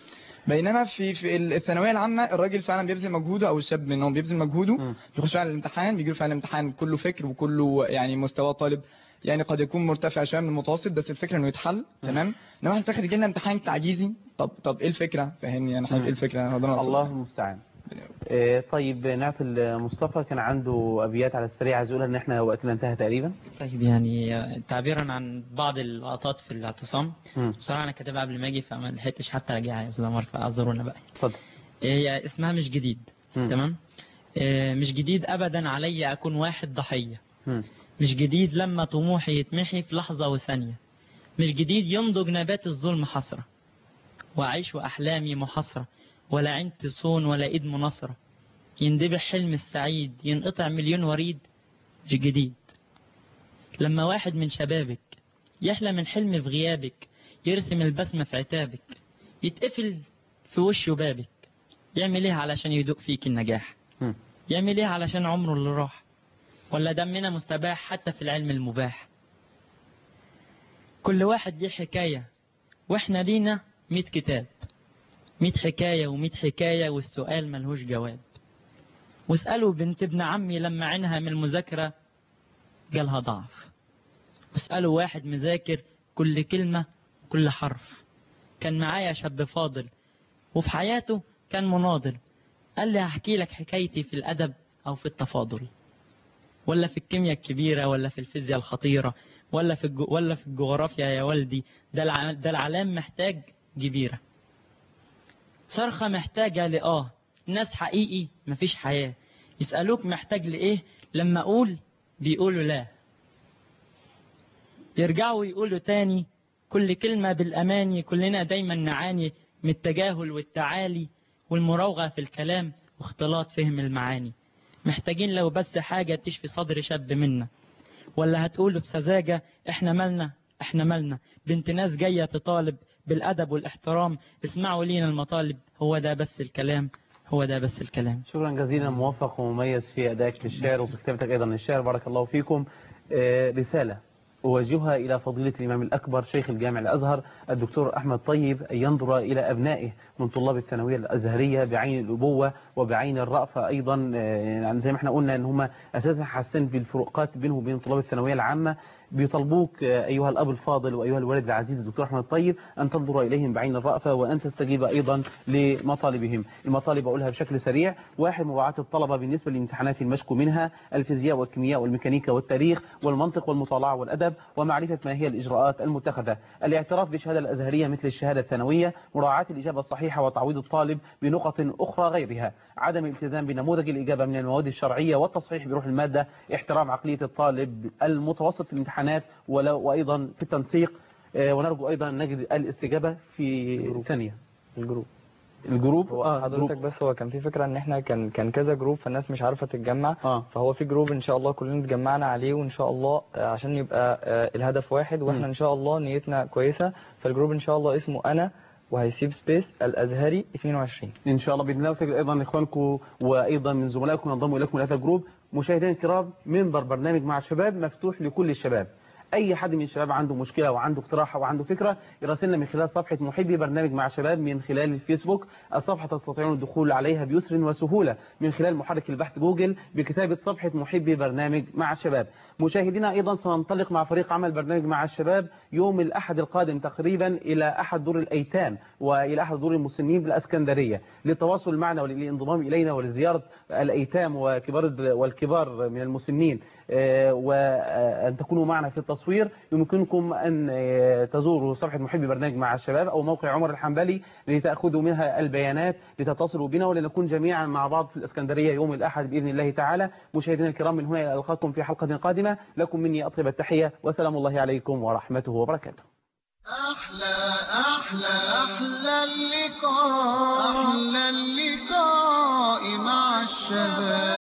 بينما في الثانويه العامه الراجل فعلا بيبذل مجهوده، او الشاب منهم بيبذل مجهوده، بيخش على الامتحان، بيجي فعلا الامتحان كله فكر وكله يعني مستوى طالب يعني قد يكون مرتفع شويه من المتوسط، بس الفكره انه يتحل تمام. انما احنا في الاخر يجي لنا امتحان تعجيزي، طب ايه الفكره؟ فاهمني انا حضرتك ايه الفكره؟ الله المستعان. طيب نعطي مصطفى كان عنده ابيات على السريع عايز يقولها، ان احنا وقتنا انتهى تقريبا. طيب يعني تعبيرا عن بعض اللقطات في الاعتصام، بصراحه انا كاتبها قبل ما اجي فما لحقتش حتى اراجعها يا استاذ عمر، فاعذرونا بقى. اتفضل. هي اسمها مش جديد. تمام. مش جديد ابدا علي اكون واحد ضحيه. مش جديد لما طموحي يتمحي في لحظه وثانيه. مش جديد ينضج نبات الظلم حسره، واعيش واحلامي محاصره، ولا عين تصون ولا ايد مناصره. يندبح حلم السعيد، ينقطع مليون وريد. مش جديد لما واحد من شبابك يحلم من حلم في غيابك، يرسم البسمة في عتابك، يتقفل في وشه بابك. يعمل ايه علشان يدوق فيك النجاح؟ يعمل ايه علشان عمره اللي راح؟ ولا دمنا مستباح حتى في العلم المباح؟ كل واحد ليه حكاية، واحنا لينا 100 كتاب، 100 حكاية و100 حكاية، والسؤال ملهوش جواب. واسألوا بنت ابن عمي لما عينها من المذاكرة جالها ضعف. واسألوا واحد مذاكر كل كلمة كل حرف. كان معايا شاب فاضل وفي حياته كان مناضل، قال لي هحكي لك حكايتي في الأدب أو في التفاضل، ولا في الكيمياء الكبيرة، ولا في الفيزياء الخطيرة، ولا في الجغرافيا يا والدي. ده العلام محتاج جبيرة، صرخة محتاجة لآه، ناس حقيقي مفيش حياة. يسألوك محتاج لإيه، لما أقول بيقولوا لا. يرجعوا يقولوا تاني كل كلمة بالأماني. كلنا دايما نعاني من التجاهل والتعالي والمراوغة في الكلام واختلاط فهم المعاني. محتاجين لو بس حاجة تشفي صدر شاب منا، ولا هتقولوا بسذاجة احنا مالنا بنت ناس جاية تطالب بالأدب والاحترام. اسمعوا لينا المطالب، هو ده بس الكلام، هو ده بس الكلام. شكرا جزيلا، موفق ومميز في أدائك للشعر وفي كتابتك أيضا للشعر، بارك الله فيكم. رسالة أوجهها إلى فضيلة الإمام الأكبر شيخ الجامع الأزهر الدكتور أحمد طيب، أن ينظر إلى أبنائه من طلاب الثانوية الأزهرية بعين الأبوة وبعين الرأفة أيضا. يعني زي ما احنا قلنا أن هم أساسا حاسين بالفروقات بينه وبين طلاب الثانوية العامة. بيطلبوك أيها الأب الفاضل وأيها الوالد العزيز الدكتور أحمد طيب أن تنظر إليهم بعين الرأفة وأن تستجيب أيضا لمطالبهم. المطالب أقولها بشكل سريع: 1. مراعاة الطلبة بالنسبة للامتحانات المشكو منها، الفيزياء والكيمياء والميكانيكا والتاريخ والمنطق والمطالعة والأدب، ومعرفة ما هي الإجراءات المتخذة. الاعتراف بالشهادة الأزهرية مثل الشهادة الثانوية، مراعاة الإجابة الصحيحة وتعويض الطالب بنقط أخرى غيرها، عدم الالتزام بنموذج الإجابة من المواد الشرعية والتصحيح بروح المادة، احترام عقلية الطالب المتوسط في الامتحانات وأيضا في التنسيق. ونرجو أيضا أن نجد الاستجابة في ثانية. الجروب حضرتك بس هو كان في فكرة ان احنا كان كذا جروب، فالناس مش عارفة تتجمع. فهو في جروب ان شاء الله كلنا اتجمعنا عليه، وان شاء الله عشان يبقى الهدف واحد، واحنا ان شاء الله نيتنا كويسة. فالجروب ان شاء الله اسمه انا وهيسيب سبيس الازهري 22 ان شاء الله باذن الله. وتجد ايضا اخوانكم وايضا من زملائكم ينضموا اليكم لهذا الجروب. مشاهدينا الكرام، منبر برنامج مع الشباب مفتوح لكل الشباب. اي حد من الشباب عنده مشكله وعنده اقتراح وعنده فكره يراسلنا من خلال صفحه محبي برنامج مع الشباب من خلال الفيسبوك. الصفحه تستطيعون الدخول عليها بيسر وسهوله من خلال محرك البحث جوجل بكتابه صفحه محبي برنامج مع الشباب. مشاهدينا ايضا سننطلق مع فريق عمل برنامج مع الشباب يوم الاحد القادم تقريبا الى احد دور الايتام والى احد دور المسنين بالاسكندريه للتواصل معنا وللانضمام الينا ولزياره الايتام والكبار من المسنين وان تكونوا معنا في التصوير. يمكنكم أن تزوروا صفحة محبي برنامج مع الشباب أو موقع عمر الحنبلي لتأخذوا منها البيانات لتتصلوا بنا ولنكون جميعا مع بعض في الإسكندرية يوم الأحد بإذن الله تعالى. مشاهدينا الكرام، من هنا ألقاكم في حلقة قادمة. لكم مني أطيب التحية وسلام الله عليكم ورحمته وبركاته. أحلى اللقاء مع الشباب.